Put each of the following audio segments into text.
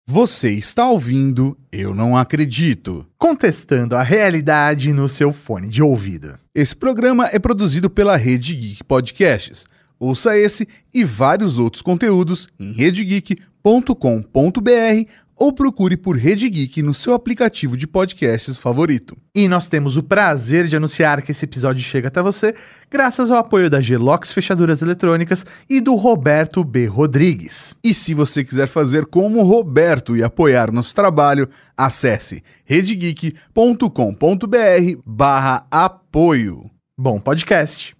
Você está ouvindo Eu Não Acredito, contestando a realidade no seu fone de ouvido. Esse programa é produzido pela Rede Geek Podcasts. Ouça esse e vários outros conteúdos em redegeek.com.br ou procure por Rede Geek no seu aplicativo de podcasts favorito. E nós temos o prazer de anunciar que esse episódio chega até você graças ao apoio da Gelox Fechaduras Eletrônicas e do Roberto B. Rodrigues. E se você quiser fazer como o Roberto e apoiar nosso trabalho, acesse redegeek.com.br/apoio. Bom podcast.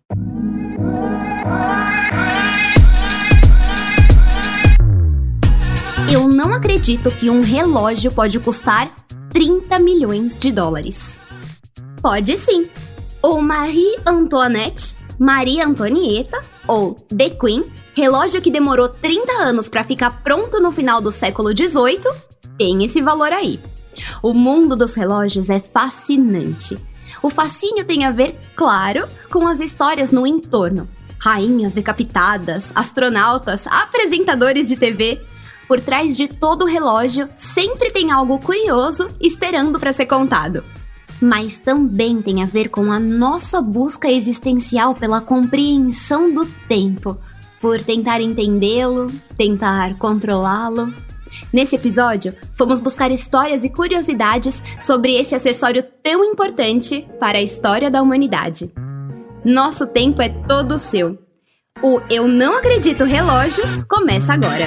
Eu não acredito que um relógio pode custar 30 milhões de dólares. Pode sim. O Marie Antoinette, Maria Antonieta, ou The Queen, relógio que demorou 30 anos para ficar pronto no final do século XVIII, tem esse valor aí. O mundo dos relógios é fascinante. O fascínio tem a ver, claro, com as histórias no entorno. Rainhas decapitadas, astronautas, apresentadores de TV. Por trás de todo relógio sempre tem algo curioso esperando para ser contado. Mas também tem a ver com a nossa busca existencial pela compreensão do tempo, por tentar entendê-lo, tentar controlá-lo. Nesse episódio, fomos buscar histórias e curiosidades sobre esse acessório tão importante para a história da humanidade. Nosso tempo é todo seu. O Eu Não Acredito Relógios começa agora.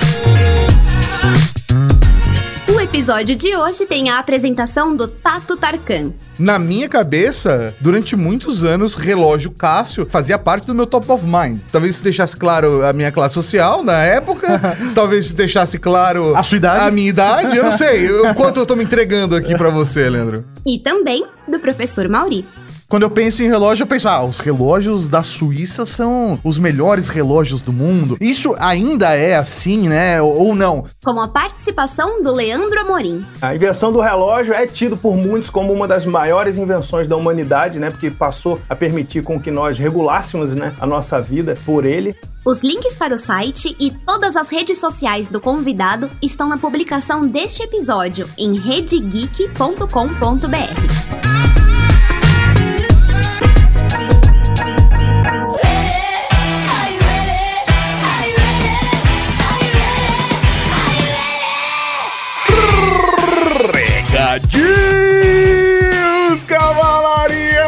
O episódio de hoje tem a apresentação do Tato Tarkan. Na minha cabeça, durante muitos anos, relógio Cássio fazia parte do meu top of mind. Talvez isso deixasse claro a minha classe social na época, talvez isso deixasse claro a sua idade, a minha idade, eu não sei o quanto eu tô me entregando aqui pra você, Leandro. E também do professor Mauri. Quando eu penso em relógio, eu penso, os relógios da Suíça são os melhores relógios do mundo. Isso ainda é assim, né? Ou não? Com a participação do Leandro Amorim. A invenção do relógio é tido por muitos como uma das maiores invenções da humanidade, né? Porque passou a permitir com que nós regulássemos, né, a nossa vida por ele. Os links para o site e todas as redes sociais do convidado estão na publicação deste episódio em redegeek.com.br. Recadinhos, cavalaria!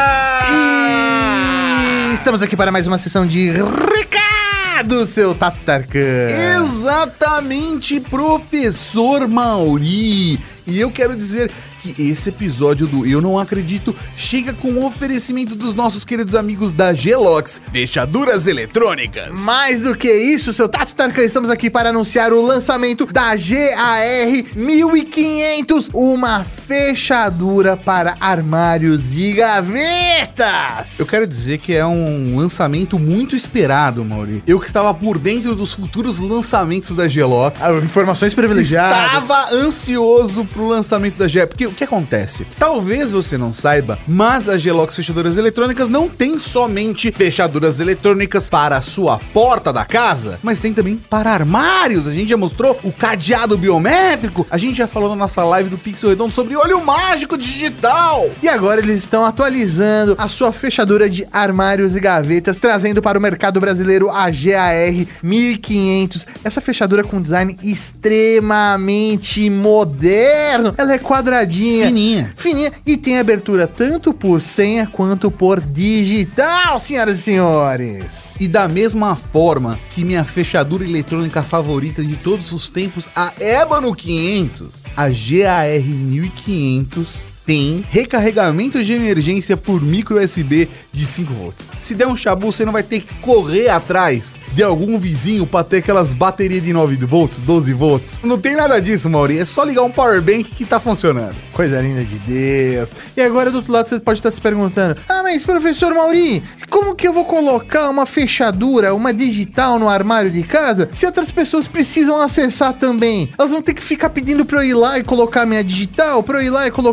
E estamos aqui para mais uma sessão de recados, seu Tato Tarkan. Exatamente, professor Mauri. E eu quero dizer que esse episódio do Eu Não Acredito chega com o oferecimento dos nossos queridos amigos da Gelox Fechaduras Eletrônicas. Mais do que isso, seu Tato Tarkan, estamos aqui para anunciar o lançamento da GAR 1500, uma fechadura para armários e gavetas. Eu quero dizer que é um lançamento muito esperado, Mauri. Eu que estava por dentro dos futuros lançamentos da Gelox. Informações privilegiadas. Estava ansioso pro lançamento da GAR, porque o que acontece? Talvez você não saiba, mas a Gelox Fechaduras Eletrônicas não tem somente fechaduras eletrônicas para a sua porta da casa, mas tem também para armários. A gente já mostrou o cadeado biométrico, a gente já falou na nossa live do Pixel Redondo sobre olho mágico digital. E agora eles estão atualizando a sua fechadura de armários e gavetas, trazendo para o mercado brasileiro a GAR 1500. Essa fechadura com design extremamente moderno. Ela é quadradinha, fininha e tem abertura tanto por senha quanto por digital, senhoras e senhores. E da mesma forma que minha fechadura eletrônica favorita de todos os tempos, a Ébano 500, a GAR 1500 tem recarregamento de emergência por micro USB de 5 volts. Se der um chabu, você não vai ter que correr atrás de algum vizinho para ter aquelas baterias de 9 volts, 12 volts. Não tem nada disso, Mauri. É só ligar um power bank que tá funcionando. Coisa linda de Deus. E agora, do outro lado, você pode estar se perguntando: mas professor Mauri, como que eu vou colocar uma fechadura, uma digital no armário de casa, se outras pessoas precisam acessar também? Elas vão ter que ficar pedindo pra eu ir lá e colocar minha digital, pra eu ir lá e colocar minha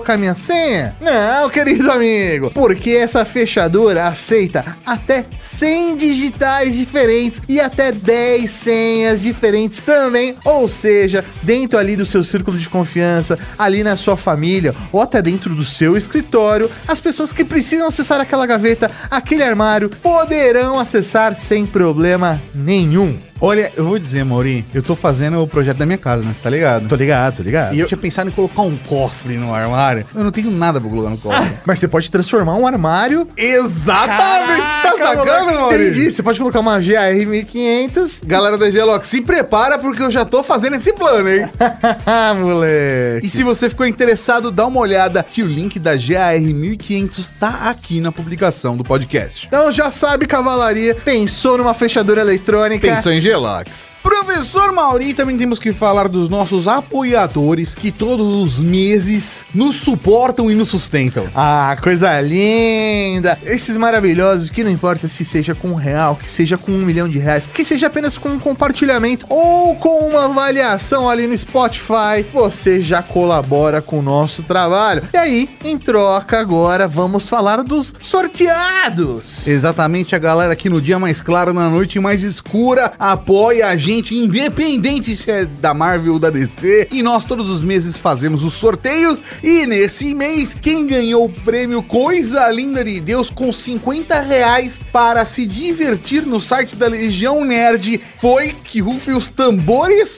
senha? Não, querido amigo, porque essa fechadura aceita até 100 digitais diferentes e até 10 senhas diferentes também, ou seja, dentro ali do seu círculo de confiança, ali na sua família, ou até dentro do seu escritório, as pessoas que precisam acessar aquela gaveta, aquele armário, poderão acessar sem problema nenhum. Olha, eu vou dizer, Mauri, eu tô fazendo o projeto da minha casa, né? Você tá ligado? Tô ligado. E eu tinha pensado em colocar um cofre no armário. Eu não tenho nada pra colocar no cofre. Mas você pode transformar um armário... Exatamente! Você tá sacando, Mauri? Entendi, você pode colocar uma GAR 1500. Galera da Gelox, se prepara porque eu já tô fazendo esse plano, hein? Moleque. E se você ficou interessado, dá uma olhada que o link da GAR 1500 tá aqui na publicação do podcast. Então já sabe, cavalaria, pensou numa fechadura eletrônica... Pensou em Gelox. Professor Mauri, também temos que falar dos nossos apoiadores que todos os meses nos suportam e nos sustentam. Ah, coisa linda! Esses maravilhosos que não importa se seja com R$1, que seja com R$1 milhão, que seja apenas com um compartilhamento ou com uma avaliação ali no Spotify, você já colabora com o nosso trabalho. E aí, em troca agora, vamos falar dos sorteados. Exatamente, a galera que no dia mais claro, na noite mais escura, apoia a gente, independente se é da Marvel ou da DC, e nós todos os meses fazemos os sorteios, e nesse mês, quem ganhou o prêmio Coisa Linda de Deus com R$50 para se divertir no site da Legião Nerd foi, que rufe os tambores,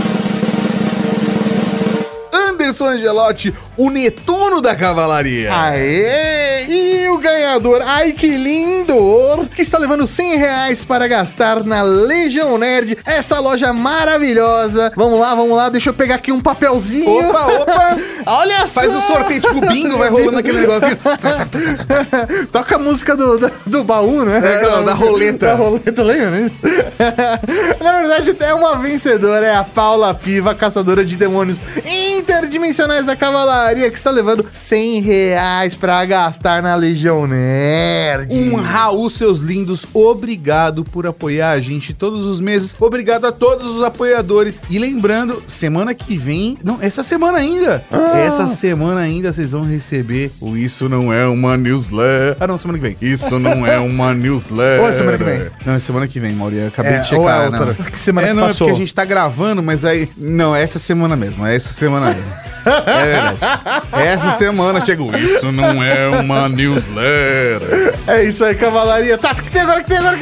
Anderson Angelotti, o Netuno da Cavalaria. Aê! E o ganhador, ai que lindo, que está levando R$100 para gastar na Legião Nerd, essa loja maravilhosa. Vamos lá, deixa eu pegar aqui um papelzinho. Opa! Olha só! Faz o sorteio tipo bingo, vai rolando aquele negocinho. Toca a música do baú, né? Da roleta. Da roleta, lembra isso? Na verdade, é uma vencedora, é a Paula Piva, caçadora de demônios interdimensionais da Cavalaria, que está levando R$100 para gastar na Legião Nerd. Um Raul, seus lindos, obrigado por apoiar a gente todos os meses. Obrigado a todos os apoiadores. E lembrando, semana que vem... Não, essa semana ainda. Essa semana ainda vocês vão receber o Isso Não É Uma Newsletter. Ah, não, semana que vem. Isso não é uma newsletter. Ou é semana que vem? Não, é semana que vem, Mauri. Eu acabei de checar. Ou é outra. Que semana que não, passou? É porque a gente tá gravando, mas aí... Não, é essa semana mesmo. É essa semana mesmo. É verdade. Essa semana chegou. Isso não é uma newsletter. É isso aí, Cavalaria. Tá, o que tem agora?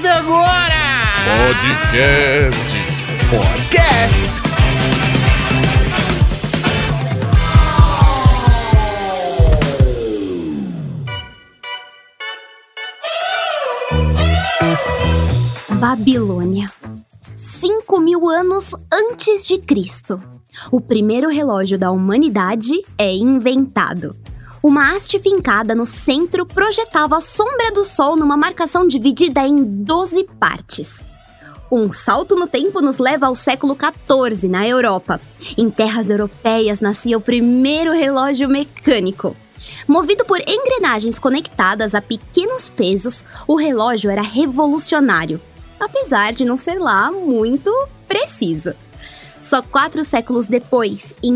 Podcast. Babilônia. 5.000 anos antes de Cristo. O primeiro relógio da humanidade é inventado. Uma haste fincada no centro projetava a sombra do sol numa marcação dividida em 12 partes. Um salto no tempo nos leva ao século XIV, na Europa. Em terras europeias nascia o primeiro relógio mecânico. Movido por engrenagens conectadas a pequenos pesos, o relógio era revolucionário, apesar de não ser lá muito preciso. Só 4 séculos depois, em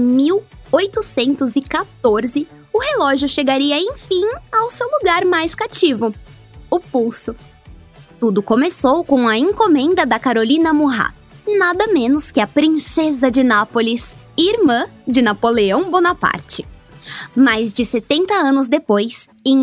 1814, o relógio chegaria, enfim, ao seu lugar mais cativo, o pulso. Tudo começou com a encomenda da Carolina Murat, nada menos que a princesa de Nápoles, irmã de Napoleão Bonaparte. Mais de 70 anos depois, em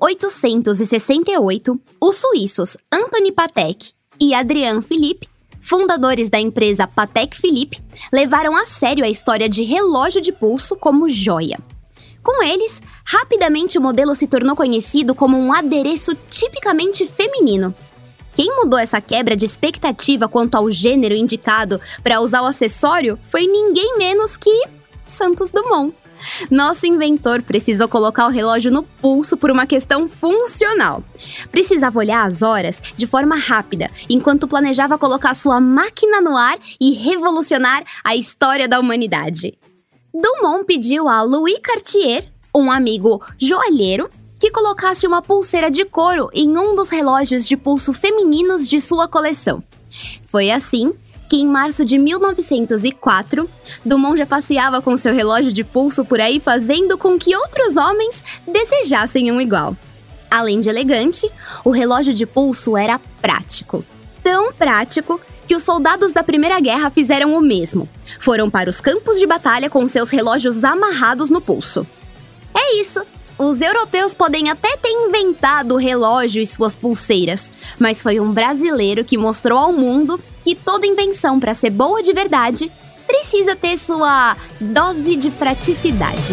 1868, os suíços Anthony Patek e Adrian Philippe, fundadores da empresa Patek Philippe, levaram a sério a história de relógio de pulso como joia. Com eles, rapidamente o modelo se tornou conhecido como um adereço tipicamente feminino. Quem mudou essa quebra de expectativa quanto ao gênero indicado para usar o acessório foi ninguém menos que Santos Dumont. Nosso inventor precisou colocar o relógio no pulso por uma questão funcional. Precisava olhar as horas de forma rápida, enquanto planejava colocar sua máquina no ar e revolucionar a história da humanidade. Dumont pediu a Louis Cartier, um amigo joalheiro, que colocasse uma pulseira de couro em um dos relógios de pulso femininos de sua coleção. Foi assim que em março de 1904, Dumont já passeava com seu relógio de pulso por aí fazendo com que outros homens desejassem um igual. Além de elegante, o relógio de pulso era prático. Tão prático que os soldados da Primeira Guerra fizeram o mesmo. Foram para os campos de batalha com seus relógios amarrados no pulso. É isso! Os europeus podem até ter inventado o relógio e suas pulseiras, mas foi um brasileiro que mostrou ao mundo que toda invenção, para ser boa de verdade, precisa ter sua dose de praticidade.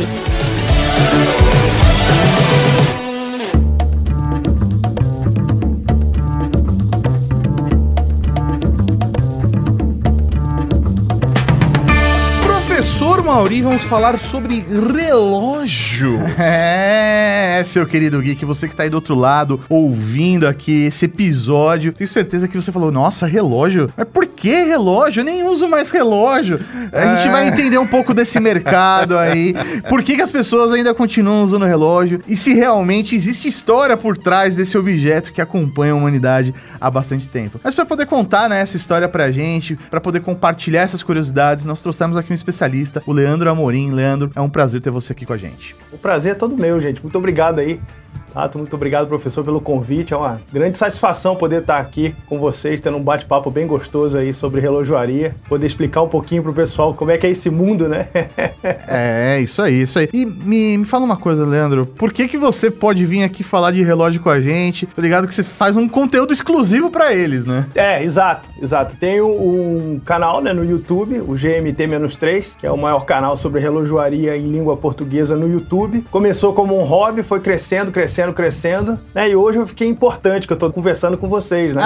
Professor Mauri, vamos falar sobre relógios. Seu querido Geek, você que tá aí do outro lado, ouvindo aqui esse episódio, tenho certeza que você falou, nossa, relógio? Mas por que relógio? Eu nem uso mais relógio. A gente vai entender um pouco desse mercado aí, por que as pessoas ainda continuam usando relógio e se realmente existe história por trás desse objeto que acompanha a humanidade há bastante tempo. Mas para poder contar, né, essa história pra gente, para poder compartilhar essas curiosidades, nós trouxemos aqui um especialista, o Leandro Amorim. Leandro, é um prazer ter você aqui com a gente. O prazer é todo meu, gente. Muito obrigado aí. Muito obrigado, professor, pelo convite. É uma grande satisfação poder estar aqui com vocês, tendo um bate-papo bem gostoso aí sobre relojoaria. Poder explicar um pouquinho pro pessoal como é que é esse mundo, né? Isso aí. E me fala uma coisa, Leandro. Por que você pode vir aqui falar de relógio com a gente? Tô ligado que você faz um conteúdo exclusivo pra eles, né? Exato. Tenho um canal, né, no YouTube, o GMT-3, que é o maior canal sobre relojoaria em língua portuguesa no YouTube. Começou como um hobby, foi crescendo, né? E hoje eu fiquei importante, que eu tô conversando com vocês, né?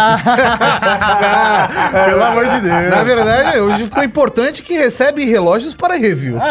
Pelo amor de Deus. Na verdade, hoje ficou importante que recebe relógios para reviews.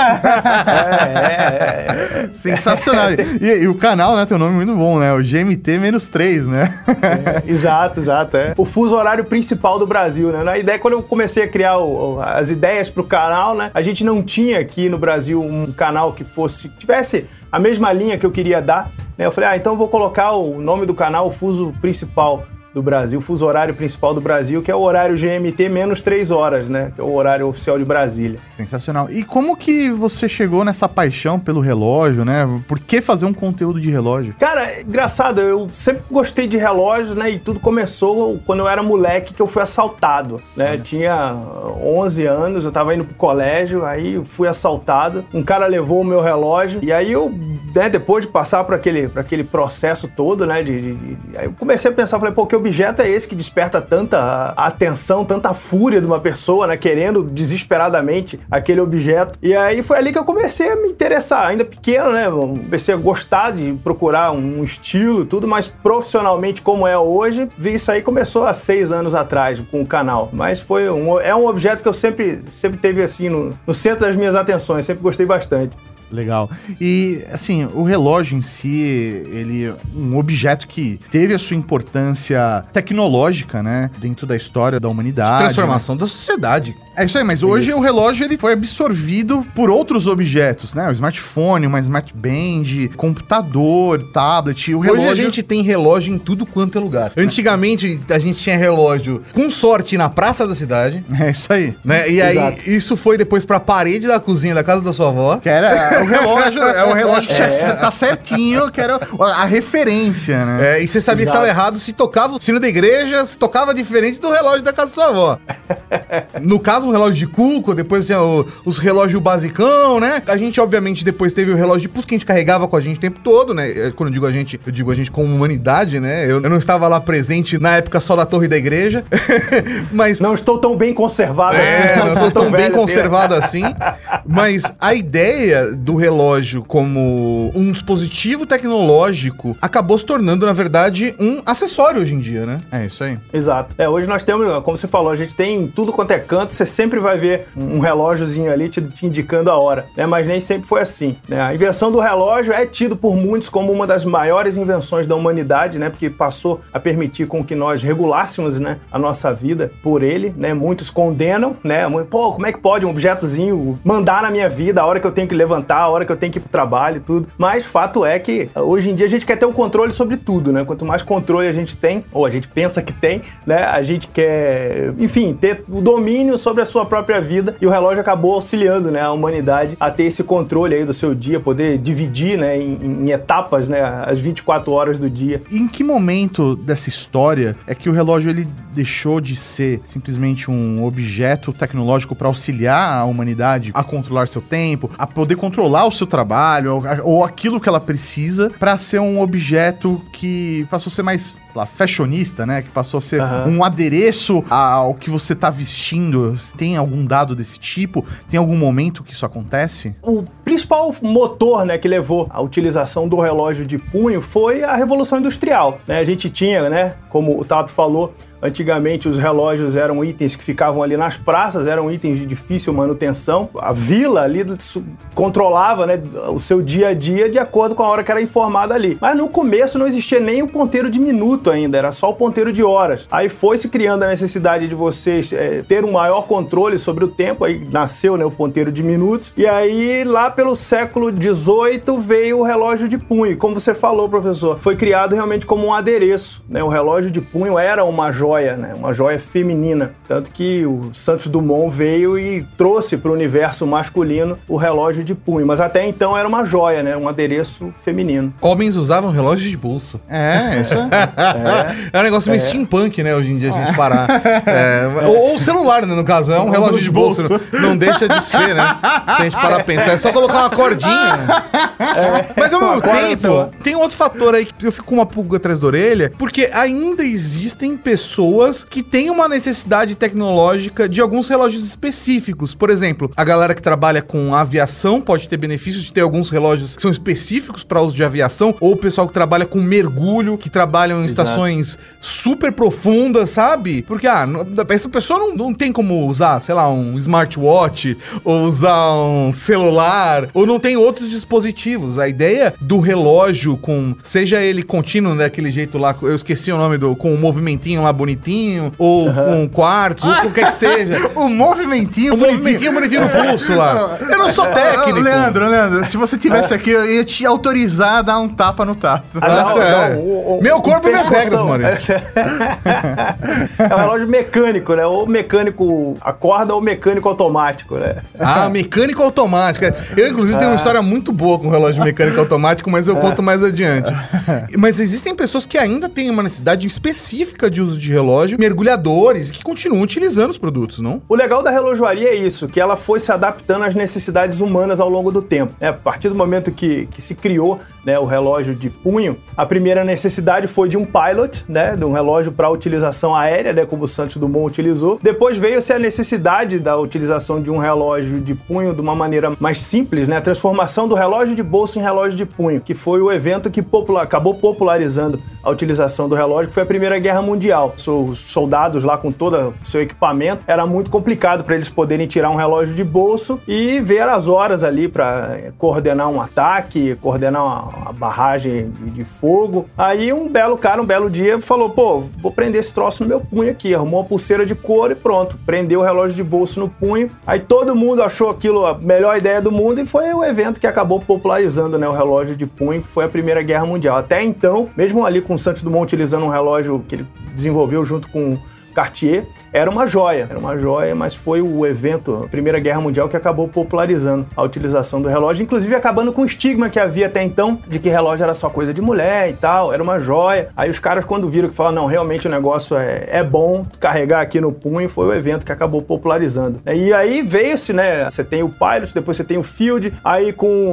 Sensacional. E o canal, né, tem um nome muito bom, né? O GMT-3, né? Exato. O fuso horário principal do Brasil, né? Na ideia, quando eu comecei a criar as ideias pro canal, né? A gente não tinha aqui no Brasil um canal que tivesse a mesma linha que eu queria dar. Eu falei, então eu vou colocar o nome do canal, o fuso principal do Brasil, o fuso horário principal do Brasil, que é o horário GMT menos 3 horas, né? Que é o horário oficial de Brasília. Sensacional. E como que você chegou nessa paixão pelo relógio, né? Por que fazer um conteúdo de relógio? Cara, é engraçado, eu sempre gostei de relógios, né? E tudo começou quando eu era moleque, que eu fui assaltado, né? Tinha 11 anos, eu tava indo pro colégio, aí eu fui assaltado, um cara levou o meu relógio, e aí eu, né, depois de passar por aquele processo todo, né? Aí eu comecei a pensar, falei, que objeto é esse que desperta tanta atenção, tanta fúria de uma pessoa, né, querendo desesperadamente aquele objeto. E aí foi ali que eu comecei a me interessar, ainda pequeno, né, comecei a gostar de procurar um estilo e tudo, mas profissionalmente como é hoje, vi isso aí, começou há 6 anos atrás com o canal, mas é um objeto que eu sempre teve assim no centro das minhas atenções, sempre gostei bastante. Legal. E, assim, o relógio em si, ele é um objeto que teve a sua importância tecnológica, né? Dentro da história da humanidade. De transformação, né? Da sociedade. É isso aí, mas hoje o relógio ele foi absorvido por outros objetos, né? O smartphone, uma smartband, computador, tablet, o relógio... Hoje a gente tem relógio em tudo quanto é lugar. Antigamente a gente tinha relógio, com sorte, na praça da cidade. É isso aí. Né? E aí isso foi depois pra parede da cozinha da casa da sua avó. Que era... O relógio que tá certinho, que era a referência, né? E você sabia que estava errado se tocava o sino da igreja, se tocava diferente do relógio da casa da sua avó. No caso, um relógio de cuco, depois tinha os relógios basicão, né? A gente, obviamente, depois teve o relógio de pulso que a gente carregava com a gente o tempo todo, né? Quando eu digo a gente como humanidade, né? Eu não estava lá presente na época só da torre da igreja, mas... Não estou tão bem conservado assim. Não estou tão bem conservado assim, mas a ideia do relógio como um dispositivo tecnológico acabou se tornando, na verdade, um acessório hoje em dia, né? É isso aí. Exato. Hoje nós temos, como você falou, a gente tem tudo quanto é canto, você sempre vai ver um relógiozinho ali te indicando a hora, né? Mas nem sempre foi assim, né? A invenção do relógio é tido por muitos como uma das maiores invenções da humanidade, né? Porque passou a permitir com que nós regulássemos, né, a nossa vida por ele, né? Muitos condenam, né? Como é que pode um objetozinho mandar na minha vida a hora que eu tenho que levantar marcar a hora que eu tenho que ir pro trabalho e tudo. Mas fato é que hoje em dia a gente quer ter o controle sobre tudo, né? Quanto mais controle a gente tem, ou a gente pensa que tem, né? A gente quer, enfim, ter o domínio sobre a sua própria vida, e o relógio acabou auxiliando, né, a humanidade a ter esse controle aí do seu dia, poder dividir, né, em etapas, né, as 24 horas do dia. Em que momento dessa história é que o relógio ele deixou de ser simplesmente um objeto tecnológico para auxiliar a humanidade a controlar seu tempo, a poder controlar o seu trabalho ou aquilo que ela precisa, para ser um objeto que passou a ser mais, sei lá, fashionista, né? Que passou a ser um adereço ao que você tá vestindo? Tem algum dado desse tipo? Tem algum momento que isso acontece? O principal motor, né, que levou à utilização do relógio de punho foi a Revolução Industrial, né? A gente tinha, né, como o Tato falou, antigamente os relógios eram itens que ficavam ali nas praças, eram itens de difícil manutenção. A vila ali controlava, né, o seu dia a dia de acordo com a hora que era informada ali. Mas no começo não existia nem o ponteiro de minuto ainda, era só o ponteiro de horas. Aí foi se criando a necessidade de vocês ter um maior controle sobre o tempo, aí nasceu, né, o ponteiro de minutos. E aí lá pelo século XVIII veio o relógio de punho. Como você falou, professor, foi criado realmente como um adereço, né? O relógio de punho era uma joia, né? Uma joia feminina. Tanto que o Santos Dumont veio e trouxe para o universo masculino o relógio de punho. Mas até então era uma joia, né? Um adereço feminino. Homens usavam relógio de bolsa. Isso É um negócio meio steampunk, né? Hoje em dia a gente parar. Ou celular, né? No caso, é um relógio de bolsa. Não deixa de ser, né? Se a gente parar a pensar, é só colocar uma cordinha. Mas ao mesmo tempo, tem um outro fator aí que eu fico com uma pulga atrás da orelha, porque ainda existem pessoas que têm uma necessidade tecnológica de alguns relógios específicos. Por exemplo, a galera que trabalha com aviação pode ter benefício de ter alguns relógios que são específicos para uso de aviação, ou o pessoal que trabalha com mergulho, que trabalham em estações super profundas, sabe? Porque, essa pessoa não tem como usar, sei lá, um smartwatch, ou usar um celular, ou não tem outros dispositivos. A ideia do relógio seja ele contínuo, daquele jeito lá, eu esqueci o nome com um movimentinho lá bonitinho, ou com quartzo, ou qualquer que seja. O movimentinho bonitinho no pulso lá. Eu não sou técnico. Leandro, se você tivesse aqui, eu ia te autorizar a dar um tapa no Tato. Meu corpo e minhas regras, mano. É um relógio mecânico, né? Ou mecânico a corda ou mecânico automático, né? Mecânico automático. Eu, inclusive, tenho uma história muito boa com relógio mecânico automático, mas eu conto mais adiante. Mas existem pessoas que ainda têm uma necessidade específica de uso de relógio, mergulhadores, que continuam utilizando os produtos, não? O legal da relojoaria é isso, que ela foi se adaptando às necessidades humanas ao longo do tempo. A partir do momento que se criou, né, o relógio de punho, a primeira necessidade foi de um pilot, né, de um relógio para utilização aérea, né, como o Santos Dumont utilizou. Depois veio-se a necessidade da utilização de um relógio de punho de uma maneira mais simples, né, a transformação do relógio de bolso em relógio de punho, que foi o evento que acabou popularizando a utilização do relógio, que foi a Primeira Guerra Mundial. Os soldados lá com todo o seu equipamento, era muito complicado para eles poderem tirar um relógio de bolso e ver as horas ali para coordenar um ataque, coordenar uma barragem de fogo. Aí um belo dia, falou, vou prender esse troço no meu punho aqui. Arrumou uma pulseira de couro e pronto. Prendeu o relógio de bolso no punho. Aí todo mundo achou aquilo a melhor ideia do mundo e foi o evento que acabou popularizando, né, o relógio de punho, que foi a Primeira Guerra Mundial. Até então, mesmo ali com o Santos Dumont utilizando um relógio que ele desenvolveu junto com Cartier, era uma joia, mas foi o evento, a Primeira Guerra Mundial, que acabou popularizando a utilização do relógio, inclusive acabando com o estigma que havia até então, de que relógio era só coisa de mulher e tal, era uma joia. Aí os caras, quando viram que falaram, não, realmente o negócio é bom carregar aqui no punho, foi o evento que acabou popularizando. E aí veio-se, né, você tem o Pilot, depois você tem o Field, aí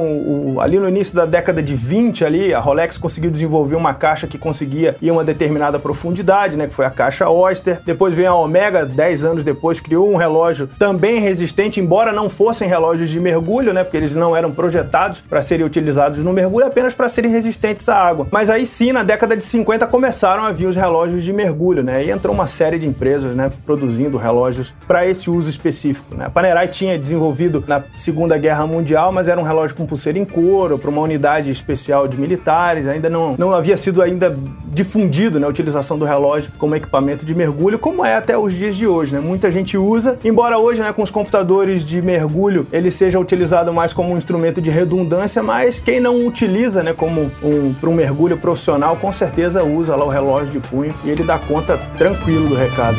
ali no início da década de 20, ali, a Rolex conseguiu desenvolver uma caixa que conseguia ir a uma determinada profundidade, né, que foi a caixa Oyster. Depois veio a Omega, 10 anos depois, criou um relógio também resistente, embora não fossem relógios de mergulho, né, porque eles não eram projetados para serem utilizados no mergulho, apenas para serem resistentes à água. Mas aí sim, na década de 50, começaram a vir os relógios de mergulho, né, e entrou uma série de empresas, né, produzindo relógios para esse uso específico, né. A Panerai tinha desenvolvido na Segunda Guerra Mundial, mas era um relógio com pulseira em couro, para uma unidade especial de militares, ainda não havia sido ainda difundido, né, a utilização do relógio como equipamento de mergulho, como é até os dias de hoje, né? Muita gente usa, embora hoje, né, com os computadores de mergulho, ele seja utilizado mais como um instrumento de redundância, mas quem não utiliza, né, como para um mergulho profissional, com certeza usa lá o relógio de punho e ele dá conta tranquilo do recado.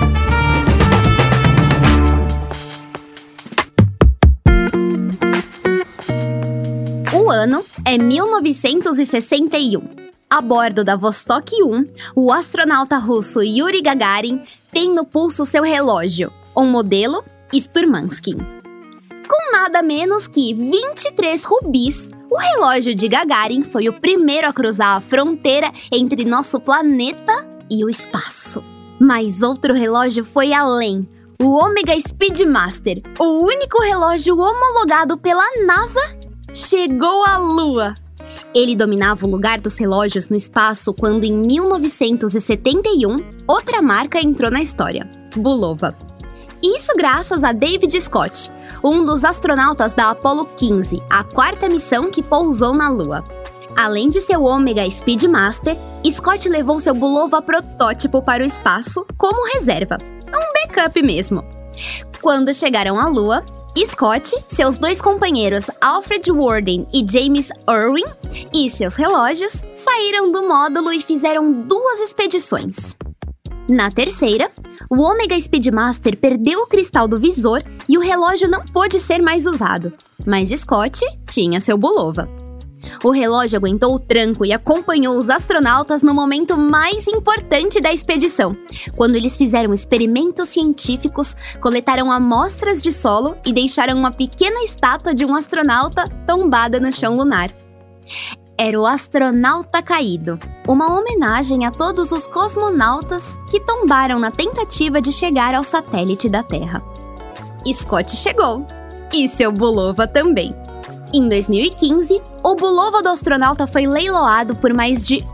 O ano é 1961. A bordo da Vostok 1, o astronauta russo Yuri Gagarin tem no pulso seu relógio, um modelo Sturmansky. Com nada menos que 23 rubis, o relógio de Gagarin foi o primeiro a cruzar a fronteira entre nosso planeta e o espaço. Mas outro relógio foi além. O Omega Speedmaster, o único relógio homologado pela NASA, chegou à Lua. Ele dominava o lugar dos relógios no espaço quando, em 1971, outra marca entrou na história, Bulova. Isso graças a David Scott, um dos astronautas da Apollo 15, a quarta missão que pousou na Lua. Além de seu Omega Speedmaster, Scott levou seu Bulova protótipo para o espaço como reserva, um backup mesmo. Quando chegaram à Lua, Scott, seus dois companheiros Alfred Worden e James Irwin e seus relógios saíram do módulo e fizeram 2 expedições. Na terceira, o Omega Speedmaster perdeu o cristal do visor e o relógio não pôde ser mais usado, mas Scott tinha seu Bulova. O relógio aguentou o tranco e acompanhou os astronautas no momento mais importante da expedição, quando eles fizeram experimentos científicos, coletaram amostras de solo e deixaram uma pequena estátua de um astronauta tombada no chão lunar. Era o astronauta caído, uma homenagem a todos os cosmonautas que tombaram na tentativa de chegar ao satélite da Terra. Scott chegou, e seu Bulova também. Em 2015, o Bulova do astronauta foi leiloado por mais de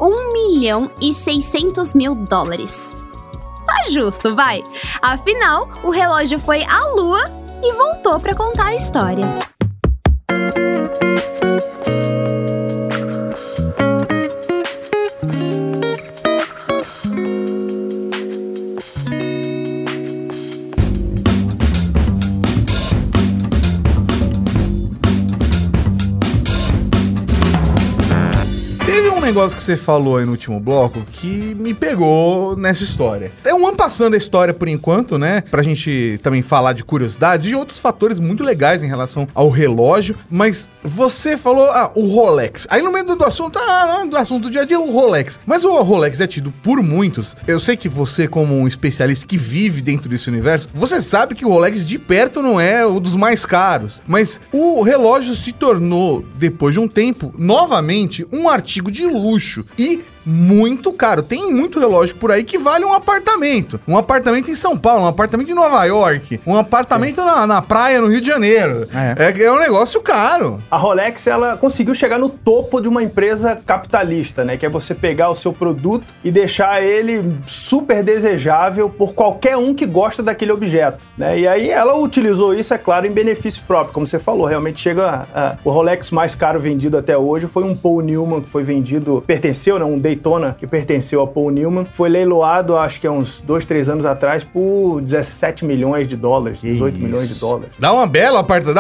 $1.600.000. Tá justo, vai! Afinal, o relógio foi à Lua e voltou para contar a história. Um negócio que você falou aí no último bloco que me pegou nessa história. É um ano passando a história por enquanto, né? Pra gente também falar de curiosidade e outros fatores muito legais em relação ao relógio. Mas você falou, o Rolex. Aí no meio do assunto, do assunto do dia a dia, o Rolex. Mas o Rolex é tido por muitos. Eu sei que você, como um especialista que vive dentro desse universo, você sabe que o Rolex de perto não é um dos mais caros. Mas o relógio se tornou, depois de um tempo, novamente, um artigo de luxo e muito caro. Tem muito relógio por aí que vale um apartamento. Um apartamento em São Paulo, um apartamento em Nova York, um apartamento na praia no Rio de Janeiro. É um negócio caro. A Rolex, ela conseguiu chegar no topo de uma empresa capitalista, né? Que é você pegar o seu produto e deixar ele super desejável por qualquer um que gosta daquele objeto, né? E aí ela utilizou isso, é claro, em benefício próprio. Como você falou, realmente chega... o Rolex mais caro vendido até hoje foi um Paul Newman, que foi vendido... Pertenceu, né? Um Daytona, que pertenceu a Paul Newman. Foi leiloado, acho que há uns 2-3 anos atrás, por $17 milhões, 18 milhões de dólares. Dá uma bela apartamento,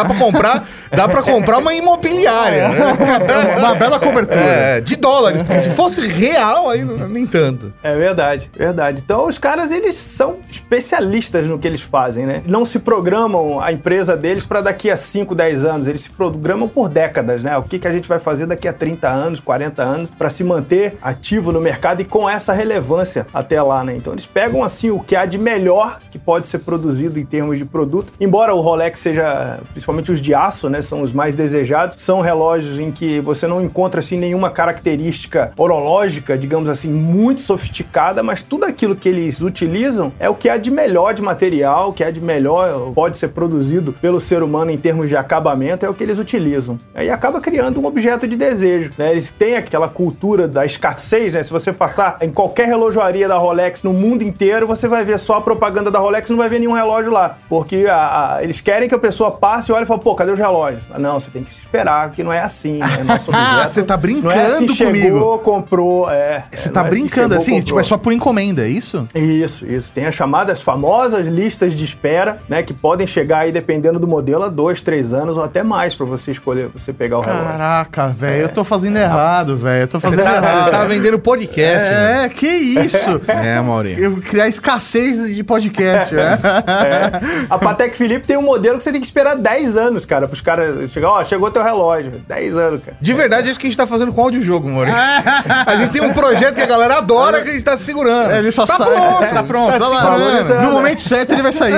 dá pra comprar uma imobiliária, né? Uma bela cobertura. De dólares, porque se fosse real, aí nem tanto. É verdade, verdade. Então os caras, eles são especialistas no que eles fazem, né? Não se programam a empresa deles para daqui a 5, 10 anos, eles se programam por décadas, né? O que a gente vai fazer daqui a 30 anos, 40 anos, para se manter ativo no mercado e com essa relevância até lá, né? Então eles pegam assim o que há de melhor que pode ser produzido em termos de produto. Embora o Rolex seja, principalmente os de aço, né, são os mais desejados, são relógios em que você não encontra assim nenhuma característica horológica, digamos assim, muito sofisticada, mas tudo aquilo que eles utilizam é o que há de melhor de material, o que há de melhor pode ser produzido pelo ser humano em termos de acabamento, é o que eles utilizam. Aí acaba criando um objeto de desejo, né? Eles têm aquela cultura da escassez escassez, né? Se você passar em qualquer relojoaria da Rolex no mundo inteiro, você vai ver só a propaganda da Rolex, não vai ver nenhum relógio lá. Porque eles querem que a pessoa passe e olhe e fale, pô, cadê os relógios? Não, você tem que se esperar, que não é assim, né? Nosso objeto, você tá brincando não é assim, comigo. Chegou, comprou, Você tá brincando assim, tipo, é só por encomenda, é isso? Isso. Tem as chamadas famosas listas de espera, né? Que podem chegar aí, dependendo do modelo, a 2, 3 anos ou até mais pra você escolher, você pegar o relógio. Caraca, velho, eu tô fazendo errado, velho. Eu tô fazendo Você errado. tá vendendo podcast, né? Que isso? Maurinho. Eu criar escassez de podcast, né? A Patek Philippe tem um modelo que você tem que esperar 10 anos, cara, pros caras chegar, chegou teu relógio. 10 anos, cara. De verdade, é isso que a gente tá fazendo com o audiojogo, Maurinho. A gente tem um projeto que a galera adora, que a gente tá segurando. Ele só tá sai. Pronto, tá pronto. Tá segurando. No momento certo ele vai sair.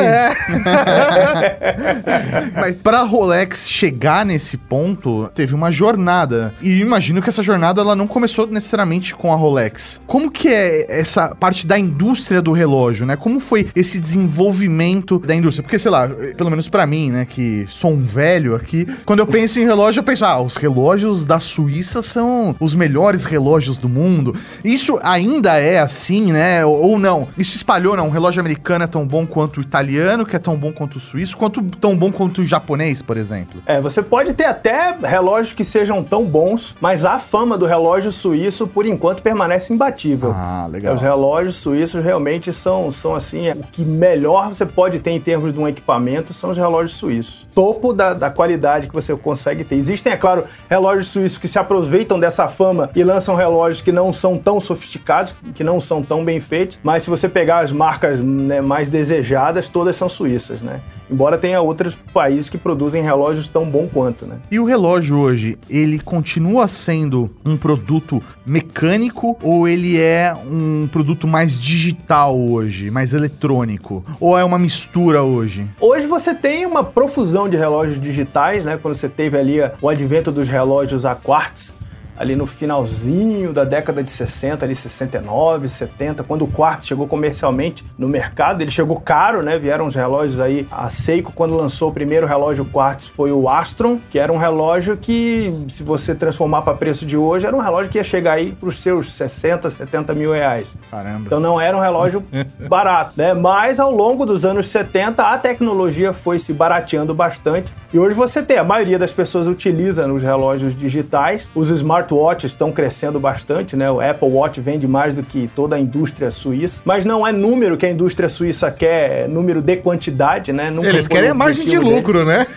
Mas pra Rolex chegar nesse ponto, teve uma jornada. E imagino que essa jornada ela não começou necessariamente com a Rolex. Como que é essa parte da indústria do relógio, né? Como foi esse desenvolvimento da indústria? Porque, sei lá, pelo menos pra mim, né, que sou um velho aqui, quando eu penso em relógio, eu penso, os relógios da Suíça são os melhores relógios do mundo. Isso ainda é assim, né? Ou não? Isso espalhou, não? O relógio americano é tão bom quanto o italiano, que é tão bom quanto o suíço, quanto tão bom quanto o japonês, por exemplo. Você pode ter até relógios que sejam tão bons, mas a fama do relógio suíço, por enquanto, permanece imbatível. Legal. Os relógios suíços realmente são assim, o que melhor você pode ter em termos de um equipamento são os relógios suíços. Topo da qualidade que você consegue ter. Existem, é claro, relógios suíços que se aproveitam dessa fama e lançam relógios que não são tão sofisticados, que não são tão bem feitos, mas se você pegar as marcas, né, mais desejadas, todas são suíças, né? Embora tenha outros países que produzem relógios tão bom quanto, né? E o relógio hoje, ele continua sendo um produto mecânico ou ele é um produto mais digital hoje, mais eletrônico? Ou é uma mistura hoje? Hoje você tem uma profusão de relógios digitais, né? Quando você teve ali o advento dos relógios a quartz, ali no finalzinho da década de 60, ali 69, 70, quando o quartzo chegou comercialmente no mercado, ele chegou caro, né? Vieram os relógios aí, a Seiko, quando lançou o primeiro relógio quartzo, foi o Astron, que era um relógio que, se você transformar para preço de hoje, era um relógio que ia chegar aí para os seus 60, 70 mil reais. Caramba. Então não era um relógio barato, né? Mas ao longo dos anos 70, a tecnologia foi se barateando bastante e hoje você tem, a maioria das pessoas utiliza os relógios digitais, os smartwatches estão crescendo bastante, né? O Apple Watch vende mais do que toda a indústria suíça, mas não é número que a indústria suíça quer, é número de quantidade, né? Nunca eles querem a margem de lucro, né?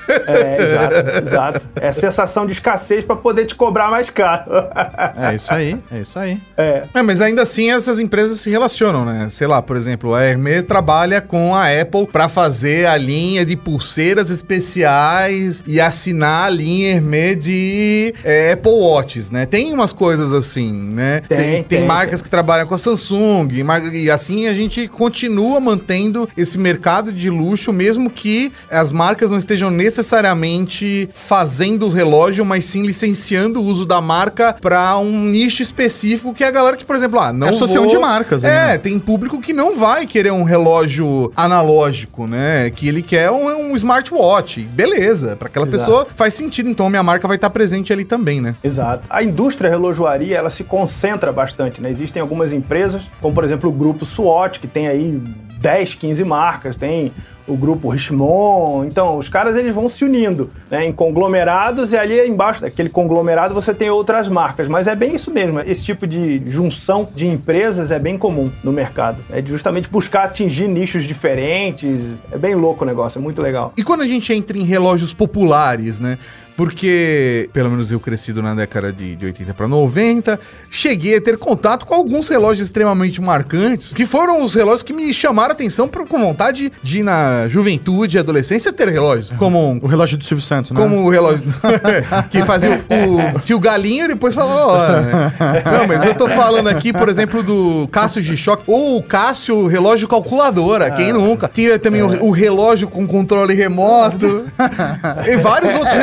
Exato. É sensação de escassez para poder te cobrar mais caro. É isso aí. Mas ainda assim essas empresas se relacionam, né? Sei lá, por exemplo, a Hermès trabalha com a Apple para fazer a linha de pulseiras especiais e assinar a linha Hermès de Apple Watches, né? Tem umas coisas assim, né? Tem marcas que trabalham com a Samsung e assim a gente continua mantendo esse mercado de luxo, mesmo que as marcas não estejam necessariamente fazendo o relógio, mas sim licenciando o uso da marca para um nicho específico, que é a galera que, por exemplo, não associação de marcas, né? Tem público que não vai querer um relógio analógico, né? Que ele quer um smartwatch. Beleza, para aquela pessoa faz sentido, então minha marca vai estar presente ali também, né? Exato. A indústria relojoaria, ela se concentra bastante, né? Existem algumas empresas, como por exemplo o grupo Swatch, que tem aí 10, 15 marcas, tem o grupo Richemont. Então, os caras eles vão se unindo, né, em conglomerados, e ali embaixo daquele conglomerado você tem outras marcas. Mas é bem isso mesmo, esse tipo de junção de empresas é bem comum no mercado. É justamente buscar atingir nichos diferentes. É bem louco o negócio, é muito legal. E quando a gente entra em relógios populares, né? Porque, pelo menos eu crescido na década de 80 para 90, cheguei a ter contato com alguns relógios extremamente marcantes, que foram os relógios que me chamaram a atenção com vontade de ir na juventude e adolescência ter relógios. Como o relógio do Silvio Santos, né? Como o relógio que fazia o tio Galinho e depois falava a hora, né? Não, mas eu tô falando aqui, por exemplo, do Casio G-Shock ou o Casio relógio calculadora, quem nunca? Tinha também o relógio com controle remoto e vários outros relógios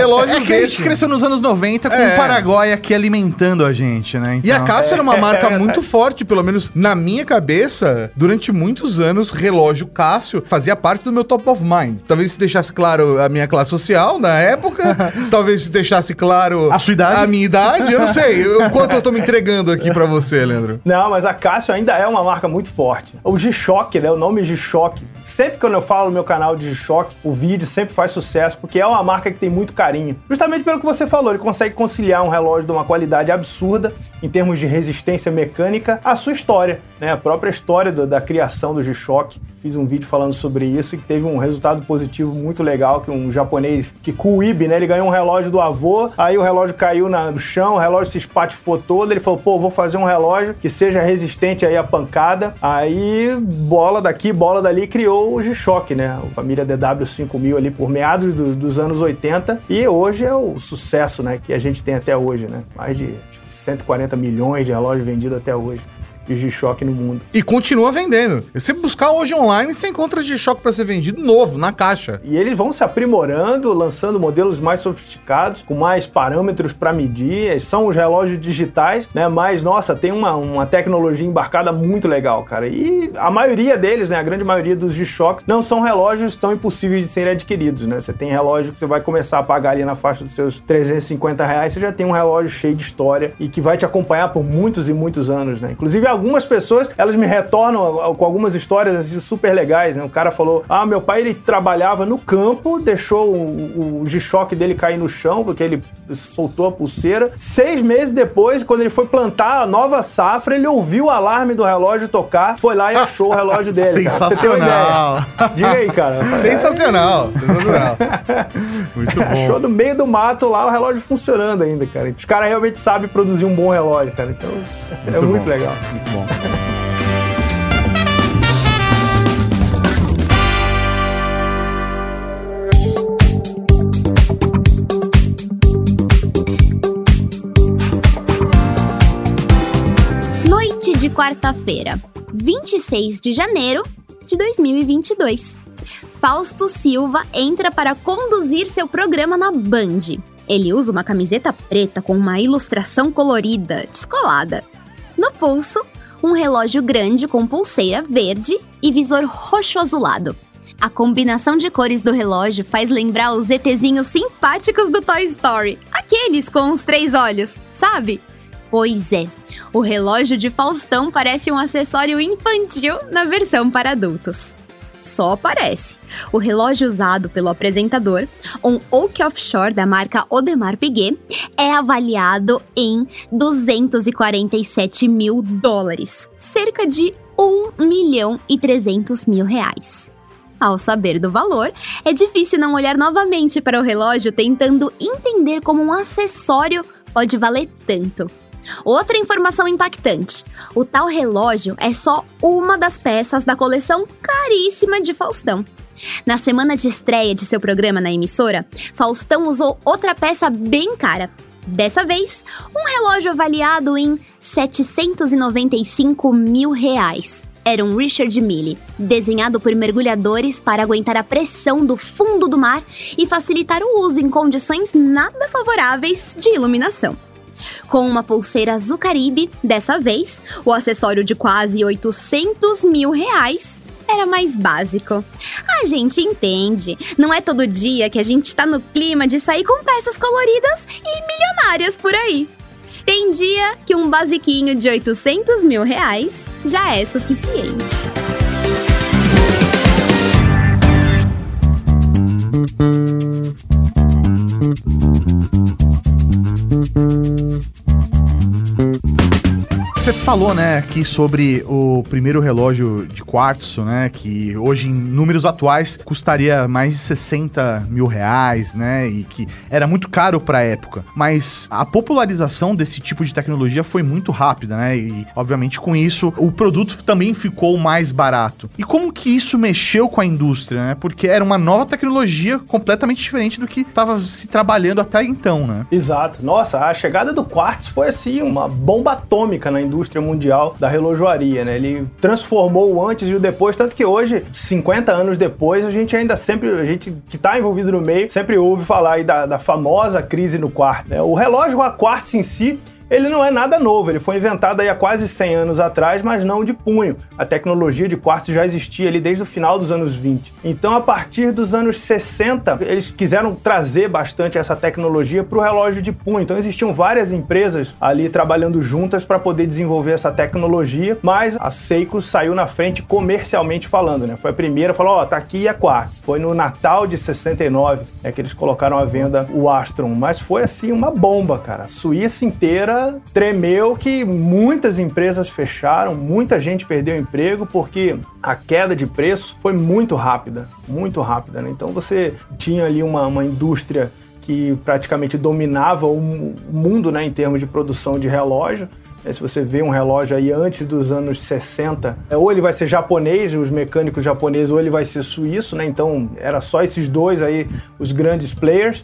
que a gente cresceu nos anos 90 com o Paraguai aqui alimentando a gente, né? E a Casio era uma marca muito forte, pelo menos na minha cabeça, durante muitos anos, relógio Casio fazia parte do meu top of mind. Talvez se deixasse claro a minha classe social na época, talvez se deixasse claro a sua idade, a minha idade, eu não sei o quanto eu tô me entregando aqui pra você, Leandro. Não, mas a Casio ainda é uma marca muito forte. O G-Shock, né, o nome G-Shock, sempre que eu falo no meu canal de G-Shock, o vídeo sempre faz sucesso, porque é uma marca que tem muito carinho. Justamente pelo que você falou, ele consegue conciliar um relógio de uma qualidade absurda, em termos de resistência mecânica, a sua história, né, a própria história da criação do G-Shock. Fiz um vídeo falando sobre isso e teve um resultado positivo muito legal, que um japonês, Kikuibi, né, ele ganhou um relógio do avô, aí o relógio caiu no chão, o relógio se espatifou todo, ele falou, pô, vou fazer um relógio que seja resistente aí à pancada, aí bola daqui, bola dali, criou o G-Shock, né, a família DW5000 ali por meados dos anos 80, e hoje é o sucesso, né, que a gente tem até hoje, né, mais de 140 milhões de relógios vendidos até hoje de G-Shock no mundo. E continua vendendo. Se você buscar hoje online, você encontra G-Shock para ser vendido novo, na caixa. E eles vão se aprimorando, lançando modelos mais sofisticados, com mais parâmetros para medir. São os relógios digitais, né? Mas, nossa, tem uma tecnologia embarcada muito legal, cara. E a maioria deles, né? A grande maioria dos G-Shocks não são relógios tão impossíveis de serem adquiridos, né? Você tem relógio que você vai começar a pagar ali na faixa dos seus R$350, você já tem um relógio cheio de história e que vai te acompanhar por muitos e muitos anos, né? Inclusive, algumas pessoas, elas me retornam com algumas histórias assim, super legais, né? O cara falou, meu pai, ele trabalhava no campo, deixou o G-Shock dele cair no chão, porque ele soltou a pulseira. 6 meses depois, quando ele foi plantar a nova safra, ele ouviu o alarme do relógio tocar, foi lá e achou o relógio dele, cara. Você tem uma ideia? Diga aí, cara. Sensacional. Sensacional. Muito bom. Achou no meio do mato lá o relógio funcionando ainda, cara. Os caras realmente sabem produzir um bom relógio, cara. Então, é muito legal. Muito bom. Noite de quarta-feira, 26 de janeiro de 2022. Fausto Silva entra para conduzir seu programa na Band. Ele usa uma camiseta preta com uma ilustração colorida, descolada. No pulso, um relógio grande com pulseira verde e visor roxo azulado. A combinação de cores do relógio faz lembrar os ETzinhos simpáticos do Toy Story. Aqueles com os 3 olhos, sabe? Pois é, o relógio de Faustão parece um acessório infantil na versão para adultos. Só parece. O relógio usado pelo apresentador, um Oak Offshore da marca Audemars Piguet, é avaliado em $247 mil, cerca de R$1.300.000. Ao saber do valor, é difícil não olhar novamente para o relógio tentando entender como um acessório pode valer tanto. Outra informação impactante: o tal relógio é só uma das peças da coleção caríssima de Faustão. Na semana de estreia de seu programa na emissora, Faustão usou outra peça bem cara. Dessa vez, um relógio avaliado em R$795 mil. Era um Richard Mille, desenhado por mergulhadores para aguentar a pressão do fundo do mar e facilitar o uso em condições nada favoráveis de iluminação. Com uma pulseira azul Caribe, dessa vez, o acessório de quase R$800 mil era mais básico. A gente entende, não é todo dia que a gente tá no clima de sair com peças coloridas e milionárias por aí. Tem dia que um basiquinho de R$800 mil já é suficiente. Você falou, né, aqui sobre o primeiro relógio de quartzo, né, que hoje em números atuais custaria mais de R$60 mil, né, e que era muito caro pra época. Mas a popularização desse tipo de tecnologia foi muito rápida, né, e obviamente com isso o produto também ficou mais barato. E como que isso mexeu com a indústria, né, porque era uma nova tecnologia completamente diferente do que estava se trabalhando até então, né. Exato. Nossa, a chegada do quartzo foi assim uma bomba atômica na indústria indústria mundial da relojoaria, né? Ele transformou o antes e o depois, tanto que hoje, 50 anos depois, a gente que está envolvido no meio, sempre ouve falar aí da famosa crise no quartzo, né? O relógio a quartzo em si, ele não é nada novo, ele foi inventado aí há quase 100 anos atrás, mas não de punho. A tecnologia de quartzo já existia ali desde o final dos anos 20. Então, a partir dos anos 60, eles quiseram trazer bastante essa tecnologia para o relógio de punho. Então, existiam várias empresas ali trabalhando juntas para poder desenvolver essa tecnologia, mas a Seiko saiu na frente comercialmente falando, né? Foi a primeira, falou, tá aqui a quartzo. Foi no Natal de 69, que eles colocaram à venda o Astron, mas foi assim uma bomba, cara. A Suíça inteira tremeu, que muitas empresas fecharam, muita gente perdeu emprego porque a queda de preço foi muito rápida, né? Então você tinha ali uma indústria que praticamente dominava o mundo, né, em termos de produção de relógio. Se você vê um relógio aí antes dos anos 60, ou ele vai ser japonês, os mecânicos japoneses, ou ele vai ser suíço, né? Então era só esses dois aí, os grandes players,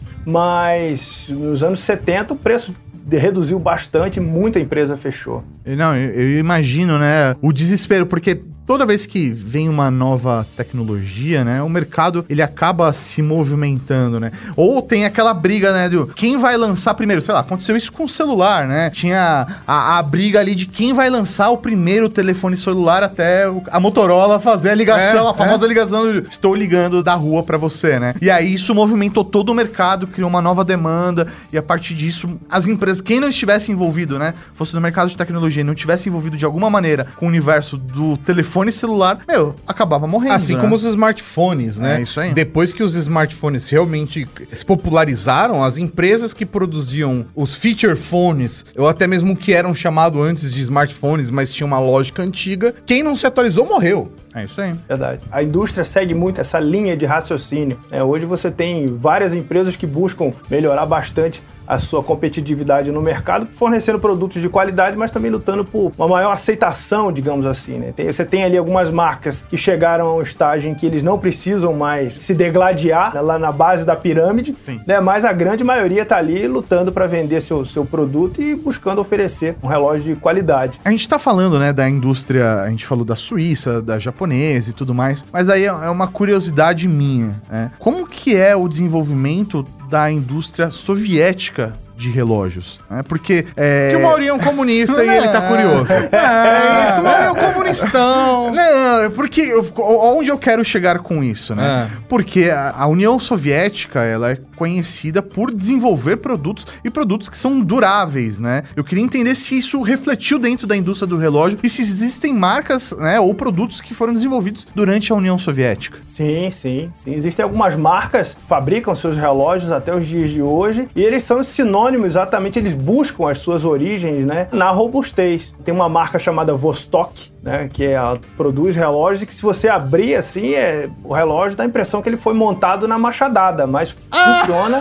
mas nos anos 70 o preço reduziu bastante, muita empresa fechou. Não, eu imagino, né, o desespero, porque toda vez que vem uma nova tecnologia, né, o mercado, ele acaba se movimentando, né? Ou tem aquela briga, né, do quem vai lançar primeiro, sei lá, aconteceu isso com o celular, né? Tinha a briga ali de quem vai lançar o primeiro telefone celular até a Motorola fazer a ligação, a famosa ligação do estou ligando da rua pra você, né? E aí isso movimentou todo o mercado, criou uma nova demanda, e a partir disso, as empresas, quem não estivesse envolvido, né, fosse no mercado de tecnologia e não tivesse envolvido de alguma maneira com o universo do telefone celular, acabava morrendo. Assim, né? Como os smartphones, né? É isso aí. Depois que os smartphones realmente se popularizaram, as empresas que produziam os feature phones, ou até mesmo que eram chamados antes de smartphones, mas tinha uma lógica antiga, quem não se atualizou morreu. É isso aí. Verdade. A indústria segue muito essa linha de raciocínio, né? Hoje você tem várias empresas que buscam melhorar bastante a sua competitividade no mercado, fornecendo produtos de qualidade, mas também lutando por uma maior aceitação, digamos assim, né? Você tem ali algumas marcas que chegaram a um estágio em que eles não precisam mais se degladiar, né, lá na base da pirâmide, né? Mas a grande maioria está ali lutando para vender seu produto e buscando oferecer um relógio de qualidade. A gente tá falando, né, da indústria, a gente falou da Suíça, da japonesa e tudo mais, mas aí é uma curiosidade minha, né? Como que é o desenvolvimento da indústria soviética de relógios, né? Porque o Maurinho é um comunista e ele tá curioso. Isso, o Maurinho é um comunistão. Não, porque onde eu quero chegar com isso, né? Porque a União Soviética, ela é conhecida por desenvolver produtos e produtos que são duráveis, né? Eu queria entender se isso refletiu dentro da indústria do relógio e se existem marcas, né, ou produtos que foram desenvolvidos durante a União Soviética. Sim. Existem algumas marcas que fabricam seus relógios até os dias de hoje e eles são sinônimos, exatamente, eles buscam as suas origens, né, na robustez. Tem uma marca chamada Vostok, né, que ela produz relógios e que se você abrir assim, o relógio dá a impressão que ele foi montado na machadada, mas funciona,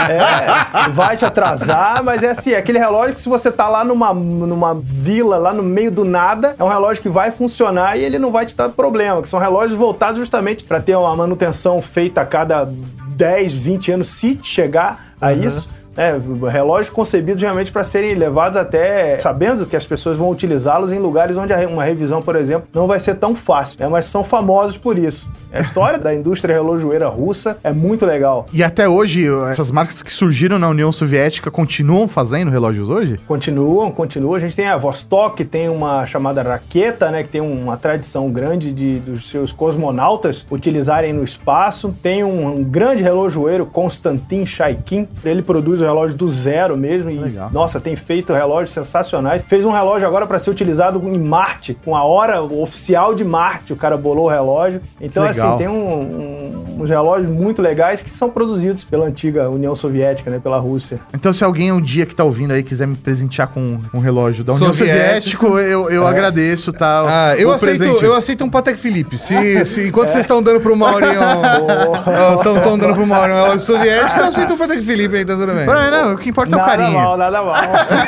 vai te atrasar, mas é assim, é aquele relógio que se você tá lá numa vila, lá no meio do nada, é um relógio que vai funcionar e ele não vai te dar problema, que são relógios voltados justamente para ter uma manutenção feita a cada 10, 20 anos, se chegar a isso. Relógios concebidos realmente para serem levados até sabendo que as pessoas vão utilizá-los em lugares onde uma revisão, por exemplo, não vai ser tão fácil, mas são famosos por isso. A história da indústria relojoeira russa é muito legal. E até hoje, essas marcas que surgiram na União Soviética continuam fazendo relógios hoje? Continuam. A gente tem a Vostok, tem uma chamada Raketa, né, que tem uma tradição grande dos seus cosmonautas utilizarem no espaço. Tem um grande relojoeiro, Konstantin Chaikin, ele produz o relógio do zero mesmo. E, nossa, tem feito relógios sensacionais. Fez um relógio agora para ser utilizado em Marte, com a hora oficial de Marte, o cara bolou o relógio. Então, assim, tem uns relógios muito legais que são produzidos pela antiga União Soviética, né, pela Rússia. Então, se alguém um dia que tá ouvindo aí quiser me presentear com um relógio da União Soviética, eu agradeço, tá? Eu aceito um Patek Philippe. Enquanto vocês estão dando pro Maurinho estão dando pro Maurinho um relógio soviético, eu aceito um Patek Philippe aí, tá tudo bem. Não, o que importa é o carinho. Nada mal.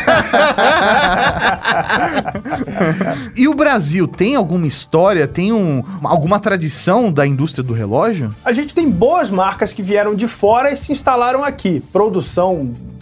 E o Brasil tem alguma história, tem alguma tradição da indústria do relógio? A gente tem boas marcas que vieram de fora e se instalaram aqui. Produção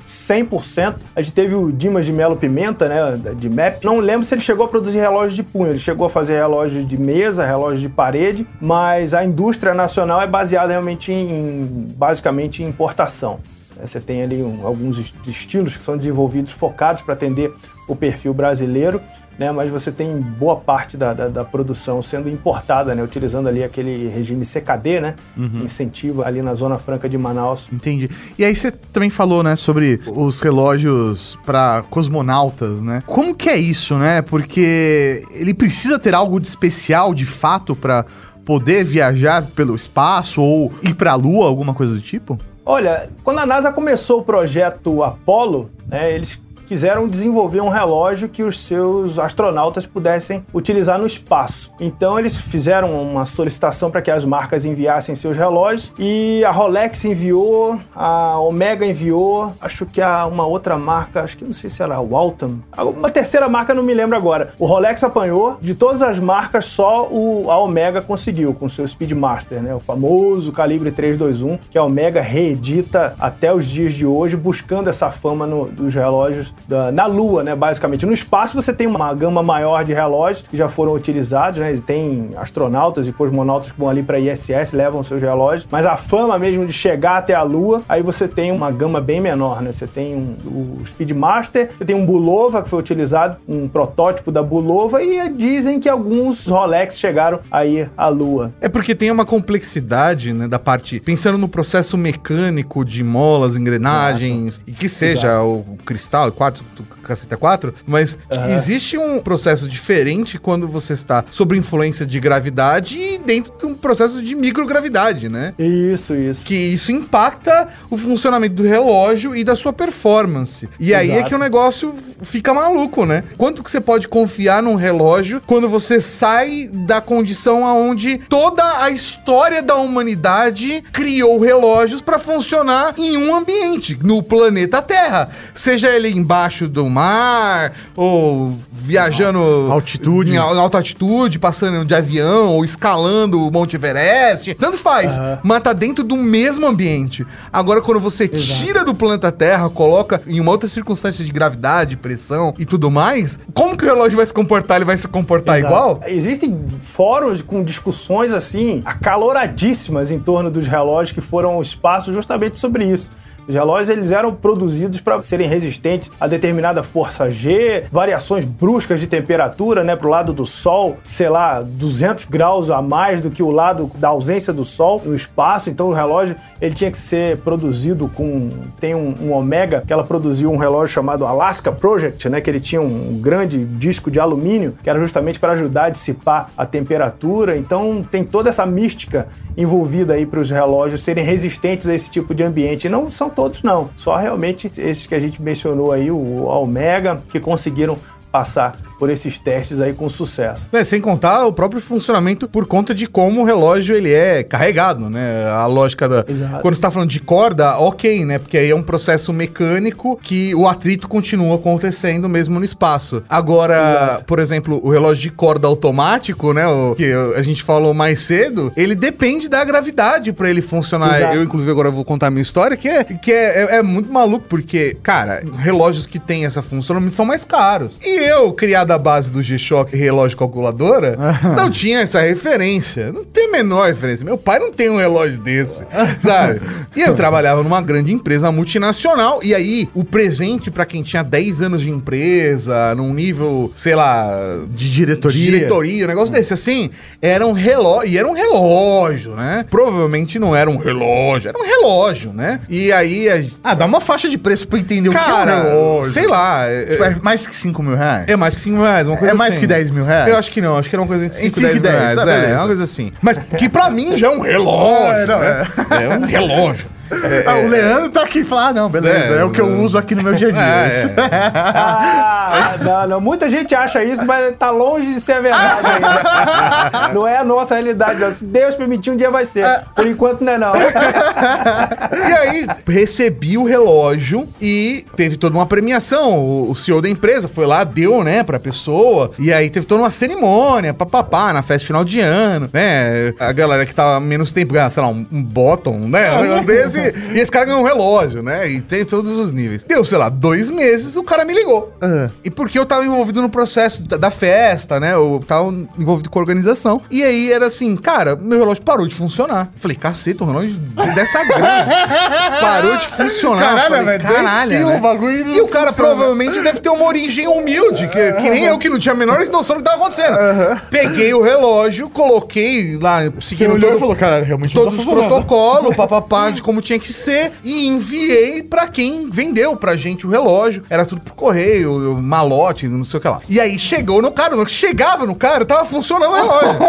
100%. A gente teve o Dimas de Melo Pimenta, né, de MAP. Não lembro se ele chegou a produzir relógios de punho. Ele chegou a fazer relógios de mesa, relógios de parede, mas a indústria nacional é baseada realmente basicamente em importação. Você tem ali alguns estilos que são desenvolvidos, focados para atender o perfil brasileiro, né? Mas você tem boa parte da produção sendo importada, né? Utilizando ali aquele regime CKD, né? Que incentiva ali na Zona Franca de Manaus. Entendi. E aí você também falou, né, sobre os relógios para cosmonautas, né? Como que é isso, né? Porque ele precisa ter algo de especial, de fato, para poder viajar pelo espaço ou ir para a Lua, alguma coisa do tipo? Olha, quando a NASA começou o projeto Apollo, né, eles quiseram desenvolver um relógio que os seus astronautas pudessem utilizar no espaço. Então eles fizeram uma solicitação para que as marcas enviassem seus relógios e a Rolex enviou, a Omega enviou, acho que uma outra marca, acho que não sei se era a Waltham, uma terceira marca, não me lembro agora. O Rolex apanhou, de todas as marcas só a Omega conseguiu com o seu Speedmaster, né, o famoso calibre 321, que a Omega reedita até os dias de hoje, buscando essa fama dos relógios na Lua, né, basicamente. No espaço você tem uma gama maior de relógios que já foram utilizados, né, tem astronautas e cosmonautas que vão ali para a ISS, levam seus relógios, mas a fama mesmo de chegar até a Lua, aí você tem uma gama bem menor, né, você tem o Speedmaster, você tem um Bulova que foi utilizado, um protótipo da Bulova, e dizem que alguns Rolex chegaram aí à Lua. É porque tem uma complexidade, né, da parte, pensando no processo mecânico de molas, engrenagens, exato, e que seja exato, o cristal, o quartzo, caceta 4, mas existe um processo diferente quando você está sob influência de gravidade e dentro de um processo de microgravidade, né? Isso. Que isso impacta o funcionamento do relógio e da sua performance. E aí é que o negócio fica maluco, né? Quanto que você pode confiar num relógio quando você sai da condição onde toda a história da humanidade criou relógios para funcionar em um ambiente, no planeta Terra. Seja ele embaixo do mar, ou viajando altitude, em alta altitude, passando de avião, ou escalando o Monte Everest, tanto faz, mas tá dentro do mesmo ambiente. Agora, quando você tira do planeta Terra, coloca em uma outra circunstância de gravidade, pressão e tudo mais, como que o relógio vai se comportar? Ele vai se comportar igual? Existem fóruns com discussões assim, acaloradíssimas em torno dos relógios que foram ao espaço justamente sobre isso. Os relógios, eles eram produzidos para serem resistentes a determinada força G, variações bruscas de temperatura, né, pro lado do Sol, sei lá, 200 graus a mais do que o lado da ausência do Sol no espaço. Então o relógio, ele tinha que ser produzido com... Tem um Omega, que ela produziu um relógio chamado Alaska Project, né, que ele tinha um grande disco de alumínio, que era justamente para ajudar a dissipar a temperatura. Então tem toda essa mística envolvida aí para os relógios serem resistentes a esse tipo de ambiente. E não são todos não, só realmente esses que a gente mencionou aí, o Omega, que conseguiram passar por esses testes aí com sucesso. Sem contar o próprio funcionamento por conta de como o relógio ele é carregado, né? A lógica da... Exato. Quando você tá falando de corda, ok, né? Porque aí é um processo mecânico que o atrito continua acontecendo mesmo no espaço. Agora, por exemplo, o relógio de corda automático, né? O que a gente falou mais cedo, ele depende da gravidade pra ele funcionar. Exato. Eu, inclusive, agora vou contar a minha história, que é muito maluco, porque, cara, relógios que têm essa função são mais caros. E eu, criado à base do G-Shock relógio calculadora, não tinha essa referência. Não tem a menor referência. Meu pai não tem um relógio desse, sabe? E eu trabalhava numa grande empresa multinacional, e aí o presente pra quem tinha 10 anos de empresa, num nível, sei lá, de diretoria, um negócio desse, assim, era um relógio, e era um relógio, né? Provavelmente não era um relógio, era um relógio, né? E aí... dá uma faixa de preço pra entender o que é um relógio. Sei lá. É mais que 5 mil reais? É mais que 5 mil reais, uma coisa assim. É mais que 10 mil reais? Eu acho que não, acho que era uma coisa entre 5 e 10 reais. Tá, é uma coisa assim. Mas que pra mim já é um relógio, né? É um relógio. O Leandro tá aqui e fala, não, beleza, é o que eu uso aqui no meu dia a dia. Não, muita gente acha isso, mas tá longe de ser a verdade ainda. Não é a nossa realidade, não. Se Deus permitir, um dia vai ser. Por enquanto não é não. E aí, recebi o relógio e teve toda uma premiação. O CEO da empresa foi lá, deu, né, pra pessoa, e aí teve toda uma cerimônia, papapá, na festa final de ano, né? A galera que tava menos tempo ganhava, sei lá, um bottom, né? Desse, E esse cara ganhou um relógio, né? E tem todos os níveis. Deu, sei lá, 2 meses, o cara me ligou. E porque eu tava envolvido no processo da festa, né? Eu tava envolvido com a organização. E aí era assim, cara, meu relógio parou de funcionar. Eu falei, caceta, um relógio dessa grana. Parou de funcionar. Caralho, né? O bagulho E o cara provavelmente deve ter uma origem humilde, que nem eu, que não tinha a menor noção do que tava acontecendo. Peguei o relógio, coloquei lá, seguindo olhou e falou, cara, realmente todos os protocolos, papapá, de como tinha que ser, e enviei pra quem vendeu pra gente o relógio. Era tudo por correio, malote, não sei o que lá. E aí chegou no cara, chegava no cara, tava funcionando o relógio.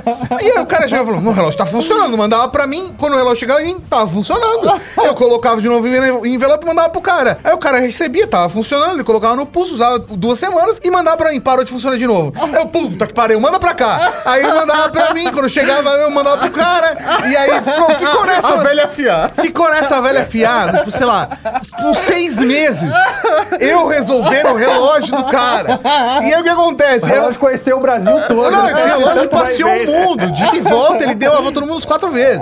E aí o cara chegava e falou, meu relógio tá funcionando, mandava pra mim, quando o relógio chegava em mim, tava funcionando. Eu colocava de novo em envelope e mandava pro cara. Aí o cara recebia, tava funcionando, ele colocava no pulso, usava 2 semanas e mandava pra mim, parou de funcionar de novo. Aí eu, puta que pariu, manda pra cá. Aí eu mandava pra mim, quando chegava eu mandava pro cara, e aí ficou nessa... A velha fiada. Ficou nessa velha fiada, tipo, sei lá, por 6 meses, eu resolver o relógio do cara. E aí o que acontece? O relógio conheceu o Brasil todo. Não, esse relógio passeou o mundo, de ida e volta, ele deu a volta no mundo uns 4 vezes.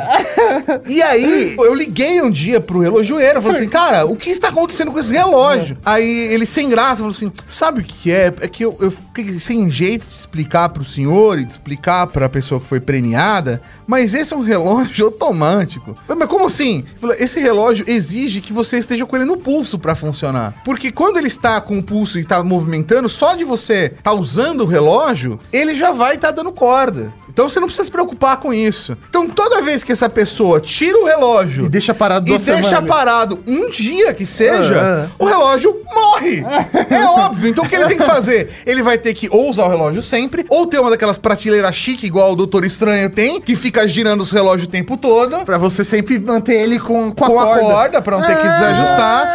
E aí, eu liguei um dia pro relojoeiro, falei assim, cara, o que está acontecendo com esse relógio? Aí ele, sem graça, falou assim, sabe o que é? É que eu fiquei sem jeito de explicar pro senhor e de explicar pra pessoa que foi premiada, mas esse é um relógio automático. Mas como assim? Esse relógio exige que você esteja com ele no pulso pra funcionar. Porque quando ele está com o pulso e tá movimentando, só de você tá usando o relógio, ele já vai tá dando corda. Então você não precisa se preocupar com isso. Então toda vez que essa pessoa tira o relógio... E deixa parado 2 semanas. E deixa parado um dia que seja, o relógio morre. É óbvio. Então o que ele tem que fazer? Ele vai ter que ou usar o relógio sempre, ou ter uma daquelas prateleiras chique, igual o Doutor Estranho tem, que fica girando os relógios o tempo todo. Pra você sempre manter ele com a corda, pra não ter que desajustar.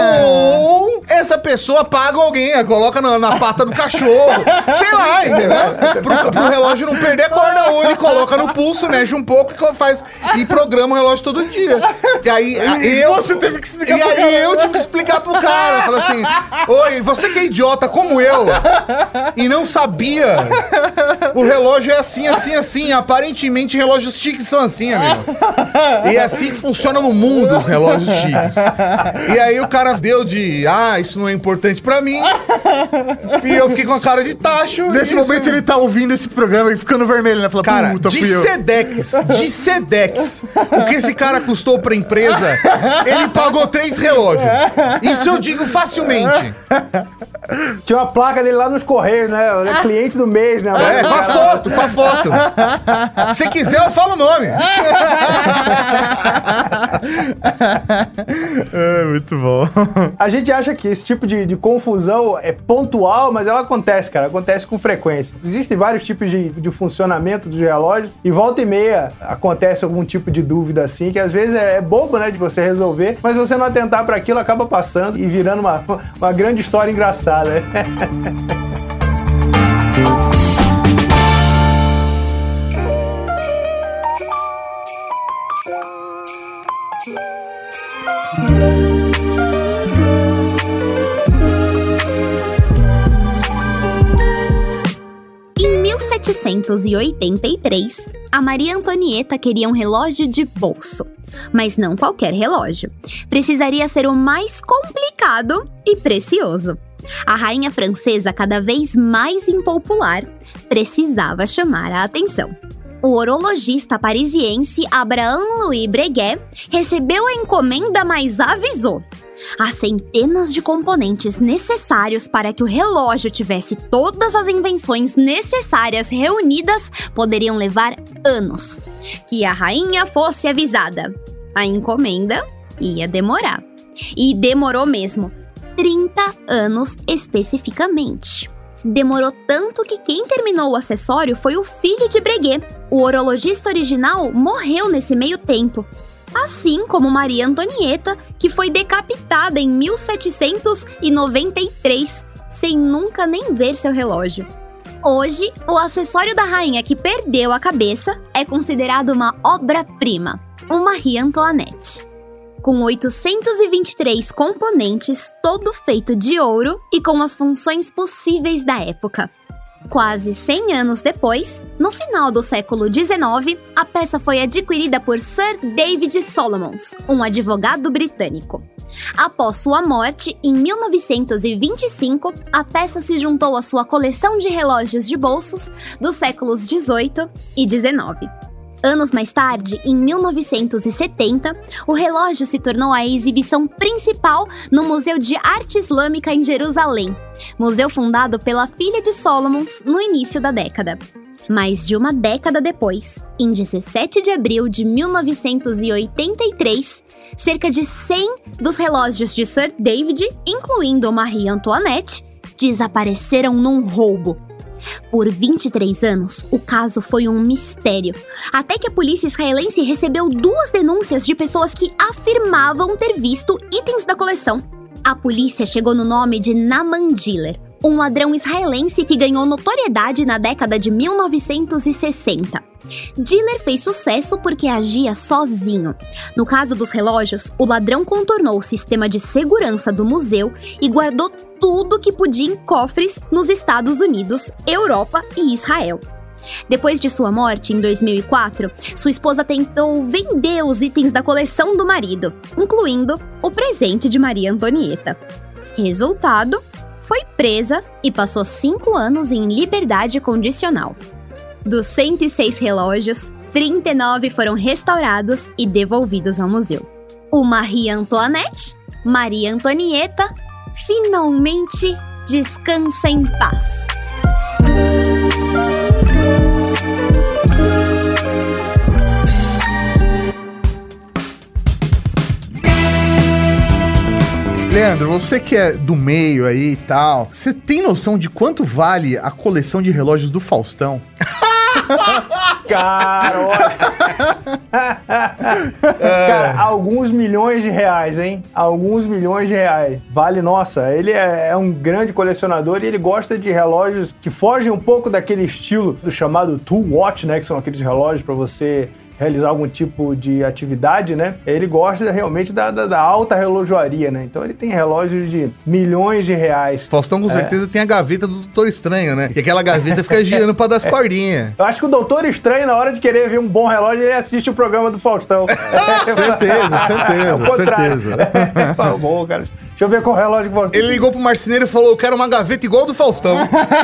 Ou essa pessoa paga alguém, coloca na pata do cachorro. Sei lá, entendeu? Pro relógio não perder a corda. Ou ele coloca no pulso, mexe um pouco e programa o relógio todo dia. E aí você teve que explicar pro cara. Eu tive que explicar pro cara. Falei assim, oi, você que é idiota como eu e não sabia, o relógio é assim, assim, assim. Aparentemente relógios chiques são assim, amigo. E é assim que funciona no mundo os relógios chiques. E aí o cara deu de, isso não é importante pra mim. E eu fiquei com a cara de tacho. Nesse momento ele tá ouvindo esse programa e ficando vermelho, né? Fala, cara, de Sedex, o que esse cara custou pra empresa, ele pagou 3 relógios. Isso eu digo facilmente. Tinha uma placa dele lá nos Correios, né? Ele é cliente do mês, né? Com a foto. Se quiser, eu falo o nome. Muito bom. A gente acha que esse tipo de confusão é pontual, mas ela acontece, cara. Acontece com frequência. Existem vários tipos de funcionamento dos relógios e volta e meia acontece algum tipo de dúvida assim, que às vezes é bobo, né, de você resolver, mas se você não atentar para aquilo, acaba passando e virando uma grande história engraçada. Em 1783, a Maria Antonieta queria um relógio de bolso. Mas não qualquer relógio. Precisaria ser o mais complicado e precioso. A rainha francesa, cada vez mais impopular, precisava chamar a atenção. O horologista parisiense Abraham-Louis Breguet recebeu a encomenda, mas avisou. Há centenas de componentes necessários para que o relógio tivesse todas as invenções necessárias reunidas poderiam levar anos. Que a rainha fosse avisada. A encomenda ia demorar. E demorou mesmo. 30 anos especificamente. Demorou tanto que quem terminou o acessório foi o filho de Breguet. O horologista original morreu nesse meio tempo. Assim como Maria Antonieta, que foi decapitada em 1793, sem nunca nem ver seu relógio. Hoje, o acessório da rainha que perdeu a cabeça é considerado uma obra-prima, o Marie Antoinette. Com 823 componentes, todo feito de ouro e com as funções possíveis da época. Quase 100 anos depois, no final do século XIX, a peça foi adquirida por Sir David Solomons, um advogado britânico. Após sua morte, em 1925, a peça se juntou à sua coleção de relógios de bolsos dos séculos XVIII e XIX. Anos mais tarde, em 1970, o relógio se tornou a exibição principal no Museu de Arte Islâmica em Jerusalém, museu fundado pela filha de Solomons no início da década. Mais de uma década depois, em 17 de abril de 1983, cerca de 100 dos relógios de Sir David, incluindo Marie Antoinette, desapareceram num roubo. Por 23 anos, o caso foi um mistério, até que a polícia israelense recebeu 2 denúncias de pessoas que afirmavam ter visto itens da coleção. A polícia chegou no nome de Naaman Diller, um ladrão israelense que ganhou notoriedade na década de 1960. Diller fez sucesso porque agia sozinho. No caso dos relógios, o ladrão contornou o sistema de segurança do museu e guardou tudo que podia em cofres nos Estados Unidos, Europa e Israel. Depois de sua morte, em 2004, sua esposa tentou vender os itens da coleção do marido, incluindo o presente de Maria Antonieta. Resultado, foi presa e passou 5 anos em liberdade condicional. Dos 106 relógios, 39 foram restaurados e devolvidos ao museu. O Marie Antoinette, Maria Antonieta, finalmente descansa em paz. Leandro, você que é do meio aí e tal, você tem noção de quanto vale a coleção de relógios do Faustão? Cara, cara, alguns milhões de reais, hein? Alguns milhões de reais. Vale, nossa, ele é um grande colecionador e ele gosta de relógios que fogem um pouco daquele estilo do chamado tool watch, né? Que são aqueles relógios para você realizar algum tipo de atividade, né? Ele gosta realmente da alta relojoaria, né? Então ele tem relógios de milhões de reais. Faustão com certeza tem a gaveta do Doutor Estranho, né? E aquela gaveta fica girando pra dar as cordinhas. Eu acho que o Doutor Estranho, na hora de querer ver um bom relógio, ele assiste o programa do Faustão. certeza. Tá bom, cara. Deixa eu ver qual relógio que o Faustão... Ele ligou pro marceneiro e falou, eu quero uma gaveta igual do Faustão.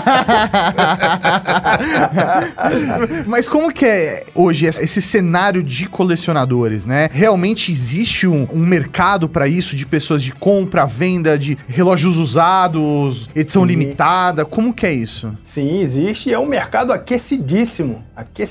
Mas como que é hoje esse cenário de colecionadores, né? Realmente existe um mercado pra isso, de pessoas de compra, venda de relógios usados, edição limitada? Como que é isso? Sim, existe e é um mercado aquecidíssimo.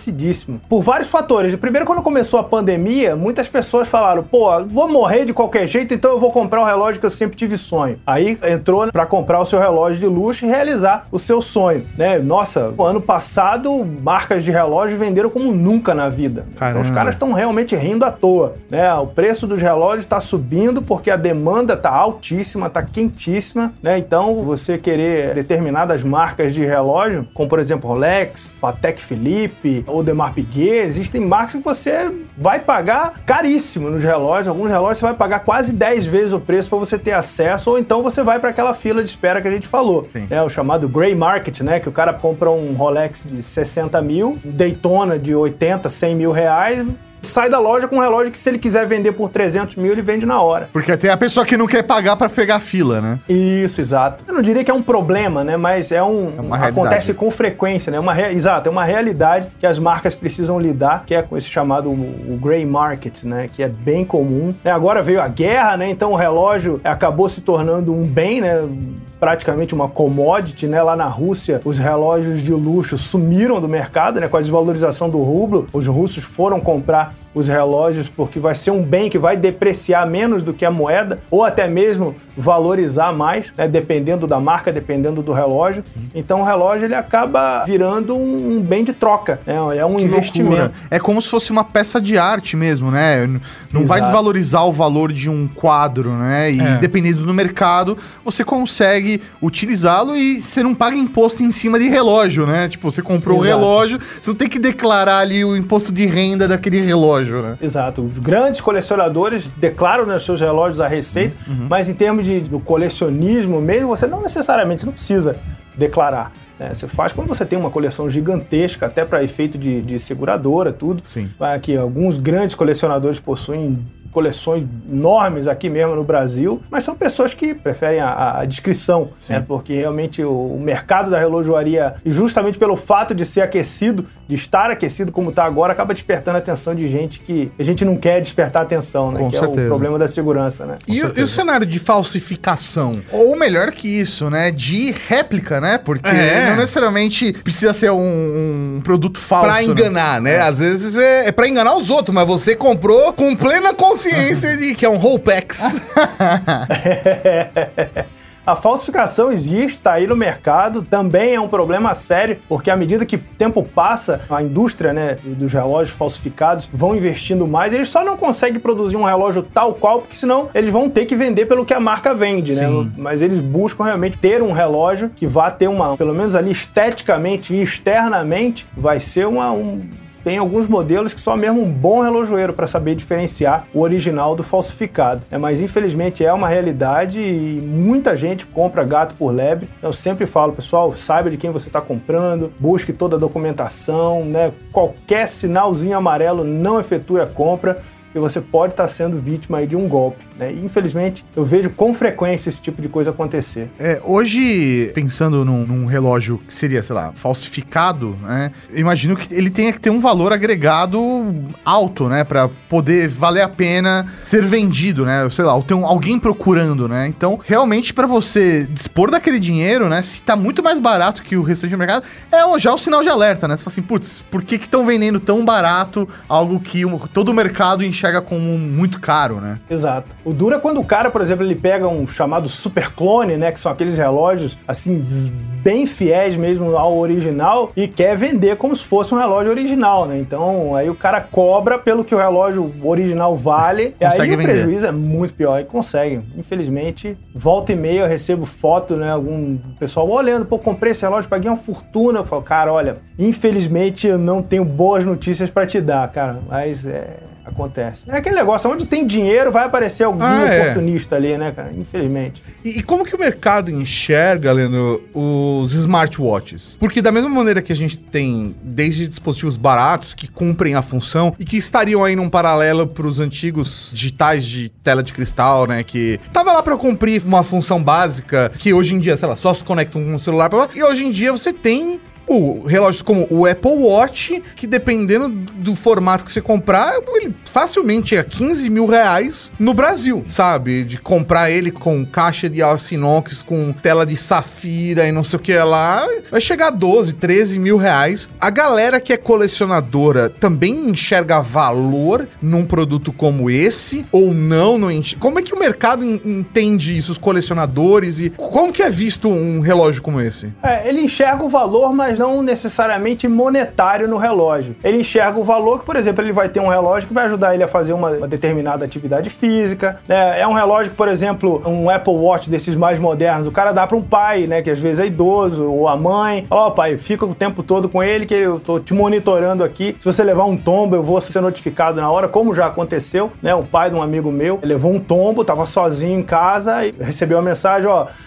Por vários fatores. Primeiro, quando começou a pandemia, muitas pessoas falaram, pô, vou morrer de qualquer jeito, então eu vou comprar um relógio que eu sempre tive sonho. Aí entrou pra comprar o seu relógio de luxo e realizar o seu sonho, né? Nossa, no ano passado, marcas de relógio venderam como nunca na vida. Caramba. Então os caras estão realmente rindo à toa, né? O preço dos relógios está subindo porque a demanda está altíssima, está quentíssima, né? Então você querer determinadas marcas de relógio, como por exemplo Rolex, Patek Philippe, Audemars Piguet, existem marcas que você vai pagar caríssimo nos relógios. Alguns relógios você vai pagar quase 10 vezes o preço para você ter acesso, ou então você vai para aquela fila de espera que a gente falou, né? O chamado Grey Market, né? Que o cara compra um Rolex de 60 mil, Daytona de 80, 100 mil reais, sai da loja com um relógio que, se ele quiser vender por 300 mil, ele vende na hora. Porque tem a pessoa que não quer pagar pra pegar fila, né? Isso, exato. Eu não diria que é um problema, né? Mas é uma acontece com frequência, né? Exato, é uma realidade que as marcas precisam lidar, que é com esse chamado o Grey Market, né? Que é bem comum. Agora veio a guerra, né? Então o relógio acabou se tornando um bem, né? Praticamente uma commodity, né? Lá na Rússia, os relógios de luxo sumiram do mercado, né? Com a desvalorização do rublo, os russos foram comprar os relógios porque vai ser um bem que vai depreciar menos do que a moeda, ou até mesmo valorizar mais, né? Dependendo da marca, dependendo do relógio. Então o relógio ele acaba virando um bem de troca, né? É um investimento. Loucura. É como se fosse uma peça de arte mesmo, né? Não vai desvalorizar o valor de um quadro, né? E dependendo do mercado, você consegue utilizá-lo e você não paga imposto em cima de relógio, né? Tipo, você comprou um relógio, você não tem que declarar ali o imposto de renda daquele relógio, né? Exato. Os grandes colecionadores declaram nos seus relógios a receita, mas em termos do colecionismo mesmo, você não necessariamente não precisa declarar. Você faz quando você tem uma coleção gigantesca, até para efeito de seguradora, tudo. Sim. Que alguns grandes colecionadores possuem coleções enormes aqui mesmo no Brasil, mas são pessoas que preferem a discrição, né? Porque realmente o mercado da relojoaria, justamente pelo fato de ser aquecido, de estar aquecido como está agora, acaba despertando a atenção de gente que a gente não quer despertar atenção, né? Com que certeza. É o problema da segurança, né? E o cenário de falsificação? Ou melhor que isso, né? De réplica, né? Porque não necessariamente precisa ser um produto falso. Pra enganar, né? Às vezes é pra enganar os outros, mas você comprou com plena consciência de que é um Rolex. A falsificação existe, está aí no mercado, também é um problema sério, porque à medida que o tempo passa, a indústria, né, dos relógios falsificados vão investindo mais, eles só não conseguem produzir um relógio tal qual, porque senão eles vão ter que vender pelo que a marca vende, né? Mas eles buscam realmente ter um relógio que vá ter pelo menos ali esteticamente e externamente, vai ser Tem alguns modelos que só mesmo um bom relojoeiro para saber diferenciar o original do falsificado. Mas infelizmente é uma realidade e muita gente compra gato por lebre. Eu sempre falo, pessoal, saiba de quem você está comprando, busque toda a documentação, né? Qualquer sinalzinho amarelo não efetue a compra, e você pode estar sendo vítima aí de um golpe, né? E, infelizmente, eu vejo com frequência esse tipo de coisa acontecer. Hoje, pensando num relógio que seria, sei lá, falsificado, né? Eu imagino que ele tenha que ter um valor agregado alto, né? Pra poder valer a pena ser vendido, né? Sei lá, ou ter alguém procurando, né? Então, realmente, pra você dispor daquele dinheiro, né? Se tá muito mais barato que o restante do mercado, já o sinal de alerta, né? Você fala assim, putz, por que estão vendendo tão barato algo que todo o mercado enxerga como muito caro, né? Exato. O duro é quando o cara, por exemplo, ele pega um chamado super clone, né? Que são aqueles relógios, assim, bem fiéis mesmo ao original e quer vender como se fosse um relógio original, né? Então, aí o cara cobra pelo que o relógio original vale, e aí o prejuízo é muito pior. E consegue. Infelizmente, volta e meia eu recebo foto, né? Algum pessoal olhando, pô, comprei esse relógio, paguei uma fortuna. Eu falo, cara, olha, infelizmente eu não tenho boas notícias pra te dar, cara, mas acontece. É aquele negócio, onde tem dinheiro vai aparecer algum oportunista ali, né, cara? Infelizmente. E como que o mercado enxerga, Leandro, os smartwatches? Porque da mesma maneira que a gente tem desde dispositivos baratos que cumprem a função e que estariam aí num paralelo pros antigos digitais de tela de cristal, né, que tava lá pra cumprir uma função básica que hoje em dia, sei lá, só se conectam com o celular, e hoje em dia você tem relógios como o Apple Watch, que dependendo do formato que você comprar, ele facilmente é 15 mil reais no Brasil, sabe? De comprar ele com caixa de aço inox, com tela de safira e não sei o que lá, vai chegar a 12, 13 mil reais. A galera que é colecionadora também enxerga valor num produto como esse, ou não? Como é que o mercado entende isso, os colecionadores, e como que é visto um relógio como esse? Ele enxerga o valor, mas não necessariamente monetário no relógio. Ele enxerga o valor que, por exemplo, ele vai ter um relógio que vai ajudar ele a fazer uma determinada atividade física, né? É um relógio que, por exemplo, um Apple Watch desses mais modernos, o cara dá para um pai, né, que às vezes é idoso, ou a mãe, pai, fica o tempo todo com ele, que eu tô te monitorando aqui, se você levar um tombo, eu vou ser notificado na hora, como já aconteceu, né? O pai de um amigo meu levou um tombo, tava sozinho em casa e recebeu uma mensagem,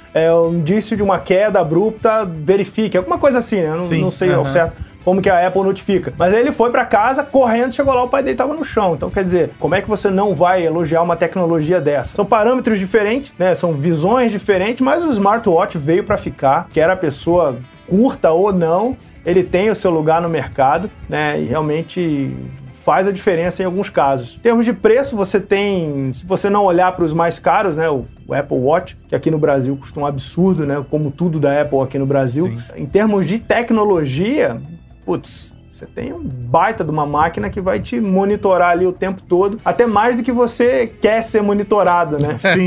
um indício de uma queda abrupta, verifique, alguma coisa assim, né? Não sei ao certo como que a Apple notifica. Mas aí ele foi pra casa, correndo, chegou lá, o pai dele tava no chão. Então, quer dizer, como é que você não vai elogiar uma tecnologia dessa? São parâmetros diferentes, né? São visões diferentes, mas o smartwatch veio pra ficar, quer a pessoa curta ou não, ele tem o seu lugar no mercado, né? E realmente faz a diferença em alguns casos. Em termos de preço, você tem, se você não olhar para os mais caros, né, o Apple Watch, que aqui no Brasil custa um absurdo, né, como tudo da Apple aqui no Brasil. Sim. Em termos de tecnologia, você tem um baita de uma máquina que vai te monitorar ali o tempo todo, até mais do que você quer ser monitorado, né? Sim.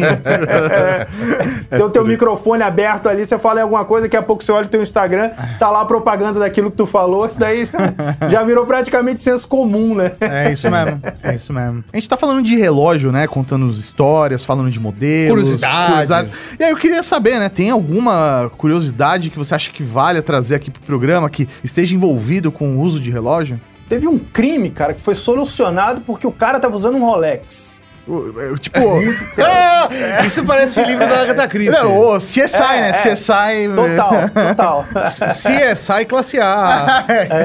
Tem o teu microfone aberto ali, você fala em alguma coisa, daqui a pouco você olha o teu Instagram, tá lá a propaganda daquilo que tu falou, isso daí já virou praticamente senso comum, né? É isso mesmo. A gente tá falando de relógio, né? Contando histórias, falando de modelos. Curiosidades. E aí eu queria saber, né? Tem alguma curiosidade que você acha que vale trazer aqui pro programa, que esteja envolvido com o uso de relógio? Teve um crime, cara, que foi solucionado porque o cara tava usando um Rolex. Tipo... Isso parece livro da Agatha Christie. Não, o CSI, né? CSI... Total. CSI classe A.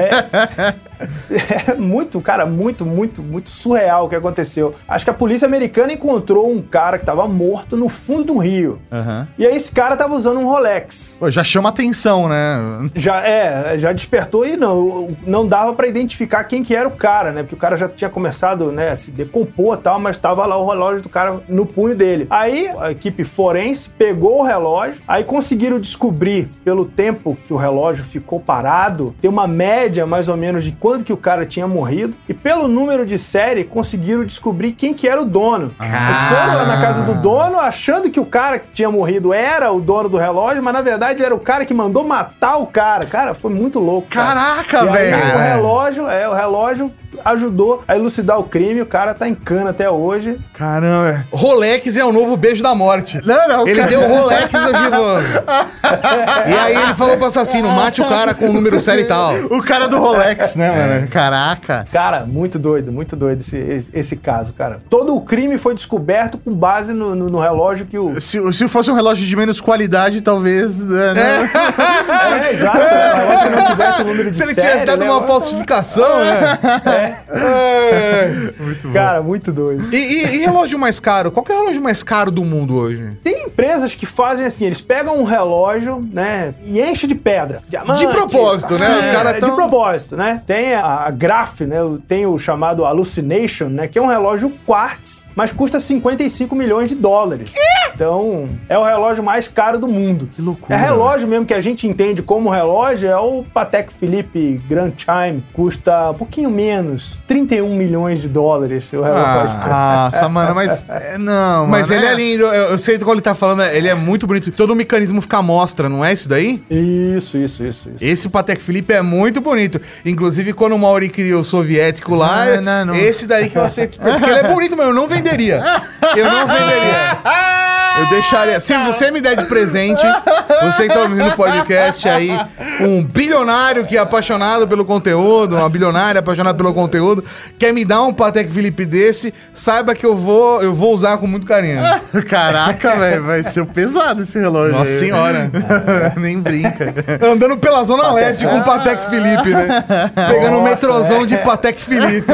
É muito, cara, muito surreal o que aconteceu. Acho que a polícia americana encontrou um cara que tava morto no fundo de um rio. E aí esse cara tava usando um Rolex. Pô, já chama atenção, né? Já despertou e não dava pra identificar quem que era o cara, né? Porque o cara já tinha começado, né, a se decompor e tal, mas tava lá o relógio do cara no punho dele. Aí a equipe forense pegou o relógio, aí conseguiram descobrir, pelo tempo que o relógio ficou parado, ter uma média mais ou menos de quando que o cara tinha morrido, e pelo número de série conseguiram descobrir quem que era o dono. Foram lá na casa do dono achando que o cara que tinha morrido era o dono do relógio, mas na verdade era o cara que mandou matar o cara. Cara, foi muito louco. Caraca, velho! O relógio ajudou a elucidar o crime, o cara tá em cana até hoje. Caramba. Rolex é o novo beijo da morte. Não, ele deu Rolex e aí ele falou pro assassino, mate o cara com o número série e tal. O cara do Rolex, né, mano? Caraca. Cara, muito doido esse caso, cara. Todo o crime foi descoberto com base no relógio que o... Se fosse um relógio de menos qualidade, talvez... Né? Exato. O relógio não tivesse o número de série... Se ele tivesse dado uma falsificação, né? Muito bom. Cara, muito doido. E relógio mais caro? Qual que é o relógio mais caro do mundo hoje? Tem empresas que fazem assim, eles pegam um relógio, né, e enchem de pedra. De propósito, né? Os caras tão... De propósito, né? Tem a Graph, né? Tem o chamado Hallucination, né? Que é um relógio quartz, mas custa 55 milhões de dólares. Então, é o relógio mais caro do mundo. Que loucura. É relógio mesmo que a gente entende como relógio, é o Patek Philippe Grand Chime. Custa um pouquinho menos, 31 milhões de dólares. O relógio. Nossa, mano, mas... Não, mas mano, ele é lindo. Eu sei do qual ele tá falando. Ele é muito bonito. Todo o mecanismo fica à mostra, não é isso daí? Isso. Esse Patek Philippe é muito bonito. Inclusive, quando o Mauri criou o soviético lá, esse daí que eu aceito. Porque ele é bonito, mas eu não venderia. Eu deixaria... Se você me der de presente, você que tá ouvindo o podcast aí, um bilionário que é apaixonado pelo conteúdo, uma bilionária apaixonada pelo conteúdo, quer me dar um Patek Philippe desse, saiba que eu vou usar com muito carinho. Caraca, velho, vai ser pesado esse relógio. Nossa senhora. Nem brinca. Andando pela Zona Leste com o Patek Philippe, né? Pegando um metrozão de Patek Philippe.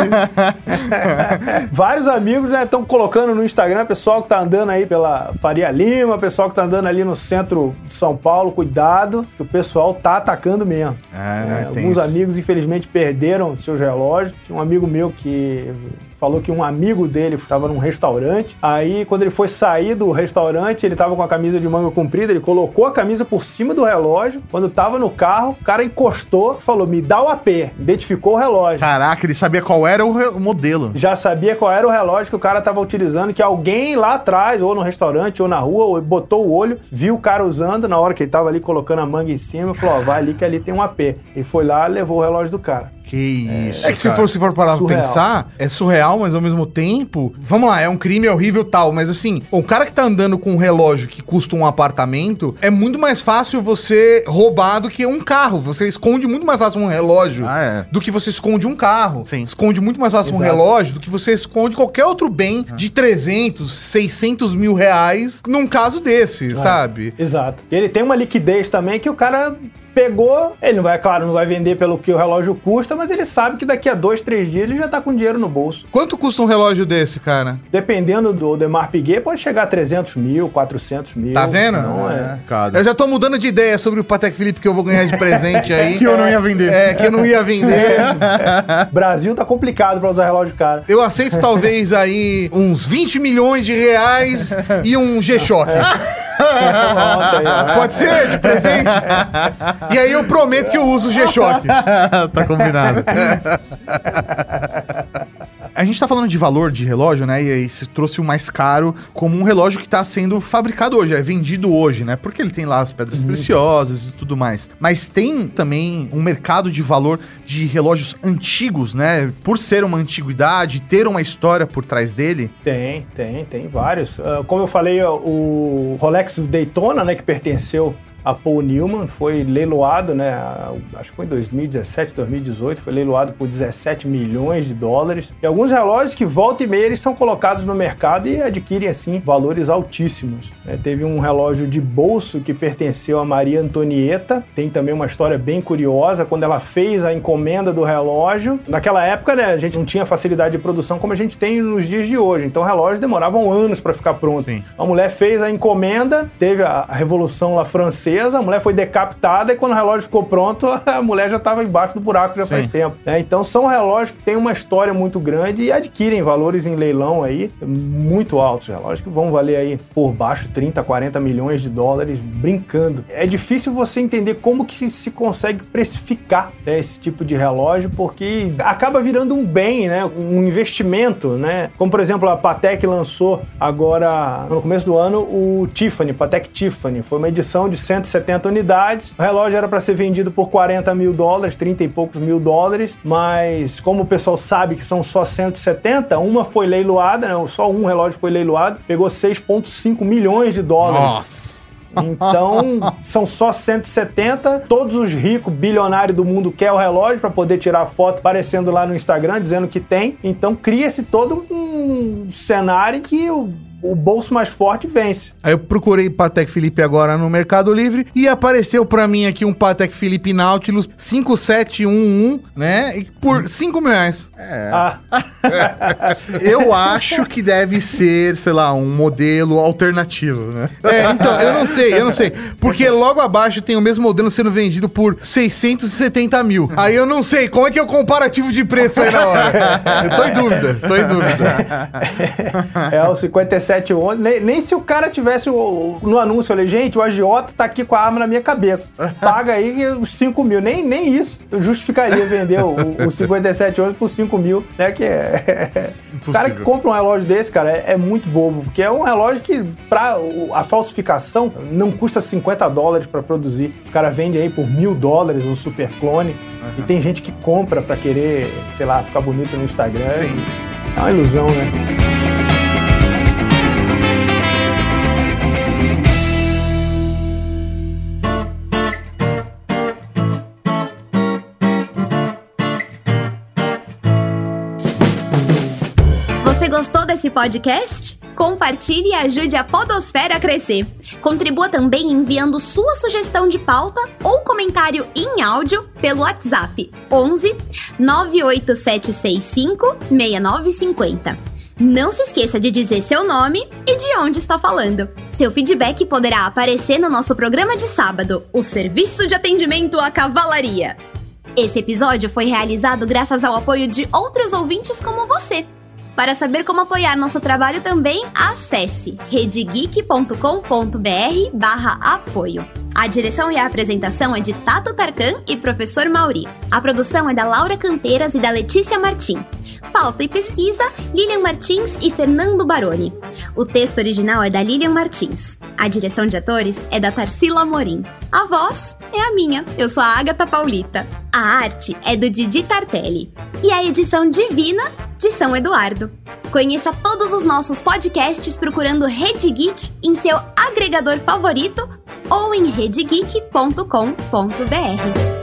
Vários amigos, né, estão colocando no Instagram, pessoal que tá andando aí pela Faria Lima, pessoal que tá andando ali no centro de São Paulo, cuidado, que o pessoal tá atacando mesmo. Alguns amigos, infelizmente, perderam seus relógios. Tinha um amigo meu que falou que um amigo dele estava num restaurante, aí quando ele foi sair do restaurante, ele estava com a camisa de manga comprida, ele colocou a camisa por cima do relógio, quando estava no carro, o cara encostou, falou, me dá o AP, identificou o relógio. Caraca, ele sabia qual era o modelo. Já sabia qual era o relógio que o cara estava utilizando, que alguém lá atrás, ou no restaurante, ou na rua, ou botou o olho, viu o cara usando, na hora que ele estava ali colocando a manga em cima, falou, ó, vai ali que ali tem um AP. E foi lá, levou o relógio do cara. Que isso, é que se for parar pra pensar, é surreal, mas ao mesmo tempo, vamos lá, é um crime, é horrível e tal, mas assim, o cara que tá andando com um relógio que custa um apartamento, é muito mais fácil você roubar do que um carro. Você esconde muito mais fácil um relógio do que você esconde um carro. Sim. Esconde muito mais fácil um relógio do que você esconde qualquer outro bem de 300, 600 mil reais num caso desse, sabe? Exato. E ele tem uma liquidez também que o cara pegou, ele não vai, claro, não vai vender pelo que o relógio custa, mas ele sabe que daqui a 2, 3 dias ele já tá com dinheiro no bolso. Quanto custa um relógio desse, cara? Dependendo do Audemars Piguet, pode chegar a 300 mil, 400 mil. Tá vendo? Não é. Eu já tô mudando de ideia sobre o Patek Philippe que eu vou ganhar de presente aí. Que eu não ia vender. Que eu não ia vender. Brasil tá complicado pra usar relógio caro. Eu aceito talvez aí uns 20 milhões de reais e um G-Shock. Pode ser de presente? E aí eu prometo que eu uso o G-Shock. Tá combinado. A gente tá falando de valor de relógio, né? E aí você trouxe o mais caro como um relógio que tá sendo fabricado hoje, é vendido hoje, né? Porque ele tem lá as pedras preciosas e tudo mais. Mas tem também um mercado de valor de relógios antigos, né? Por ser uma antiguidade, ter uma história por trás dele. Tem vários. Como eu falei, o Rolex Daytona, né? Que pertenceu a Paul Newman, foi leiloado, né? Acho que foi em 2017, 2018, foi leiloado por 17 milhões de dólares. E alguns relógios que volta e meia eles são colocados no mercado e adquirem, assim, valores altíssimos. Teve um relógio de bolso que pertenceu a Maria Antonieta. Tem também uma história bem curiosa, quando ela fez a encomenda do relógio. Naquela época, né, a gente não tinha facilidade de produção como a gente tem nos dias de hoje. Então, relógios demoravam anos para ficar pronto. Sim. A mulher fez a encomenda, teve a Revolução lá francesa, a mulher foi decapitada e quando o relógio ficou pronto, a mulher já estava embaixo do buraco já faz tempo. Então, são relógios que têm uma história muito grande e adquirem valores em leilão aí muito altos. Relógios que vão valer aí por baixo 30, 40 milhões de dólares brincando. É difícil você entender como que se consegue precificar, né, esse tipo de relógio, porque acaba virando um bem, né, um investimento, né? Como, por exemplo, a Patek lançou agora, no começo do ano, o Tiffany, Patek Tiffany. Foi uma edição de 170 unidades. O relógio era para ser vendido por 40 mil dólares, 30 e poucos mil dólares, mas como o pessoal sabe que são só 170, uma foi leiloada, né, só um relógio foi leiloado, pegou 6,5 milhões de dólares. Nossa! Então, são só 170. Todos os ricos, bilionários do mundo querem o relógio para poder tirar foto aparecendo lá no Instagram, dizendo que tem. Então, cria-se todo um cenário que o bolso mais forte vence. Aí eu procurei Patek Philippe agora no Mercado Livre e apareceu pra mim aqui um Patek Philippe Nautilus 5711, né? E por 5 mil reais. Eu acho que deve ser, sei lá, um modelo alternativo, né? Então, eu não sei. Porque logo abaixo tem o mesmo modelo sendo vendido por 670 mil. Aí eu não sei, como é que é o comparativo de preço aí na hora? Eu tô em dúvida. O 5711, nem se o cara tivesse no anúncio ali, gente, o agiota tá aqui com a arma na minha cabeça. Paga aí os 5 mil. Nem isso eu justificaria vender o 5711 por 5 mil, né? Que o cara que compra um relógio desse, cara, é muito bobo, porque é um relógio que, a falsificação, não custa 50 dólares pra produzir. Os caras vendem aí por 1.000 dólares um super clone. E tem gente que compra pra querer, sei lá, ficar bonito no Instagram. Sim. É uma ilusão, né? Gostou desse podcast? Compartilhe e ajude a Podosfera a crescer. Contribua também enviando sua sugestão de pauta ou comentário em áudio pelo WhatsApp 11 98765 6950. Não se esqueça de dizer seu nome e de onde está falando. Seu feedback poderá aparecer no nosso programa de sábado, o Serviço de Atendimento à Cavalaria. Esse episódio foi realizado graças ao apoio de outros ouvintes como você. Para saber como apoiar nosso trabalho também, acesse redegeek.com.br/apoio. A direção e a apresentação é de Tato Tarkan e Professor Mauri. A produção é da Laura Canteiras e da Letícia Martim. Pauta e pesquisa, Lilian Martins e Fernando Baroni. O texto original é da Lilian Martins. A direção de atores é da Tarsila Amorim. A voz é a minha, eu sou a Agatha Paulita. A arte é do Didi Tartelli. E a edição divina de São Eduardo. Conheça todos os nossos podcasts procurando Rede Geek em seu agregador favorito ou em redegeek.com.br.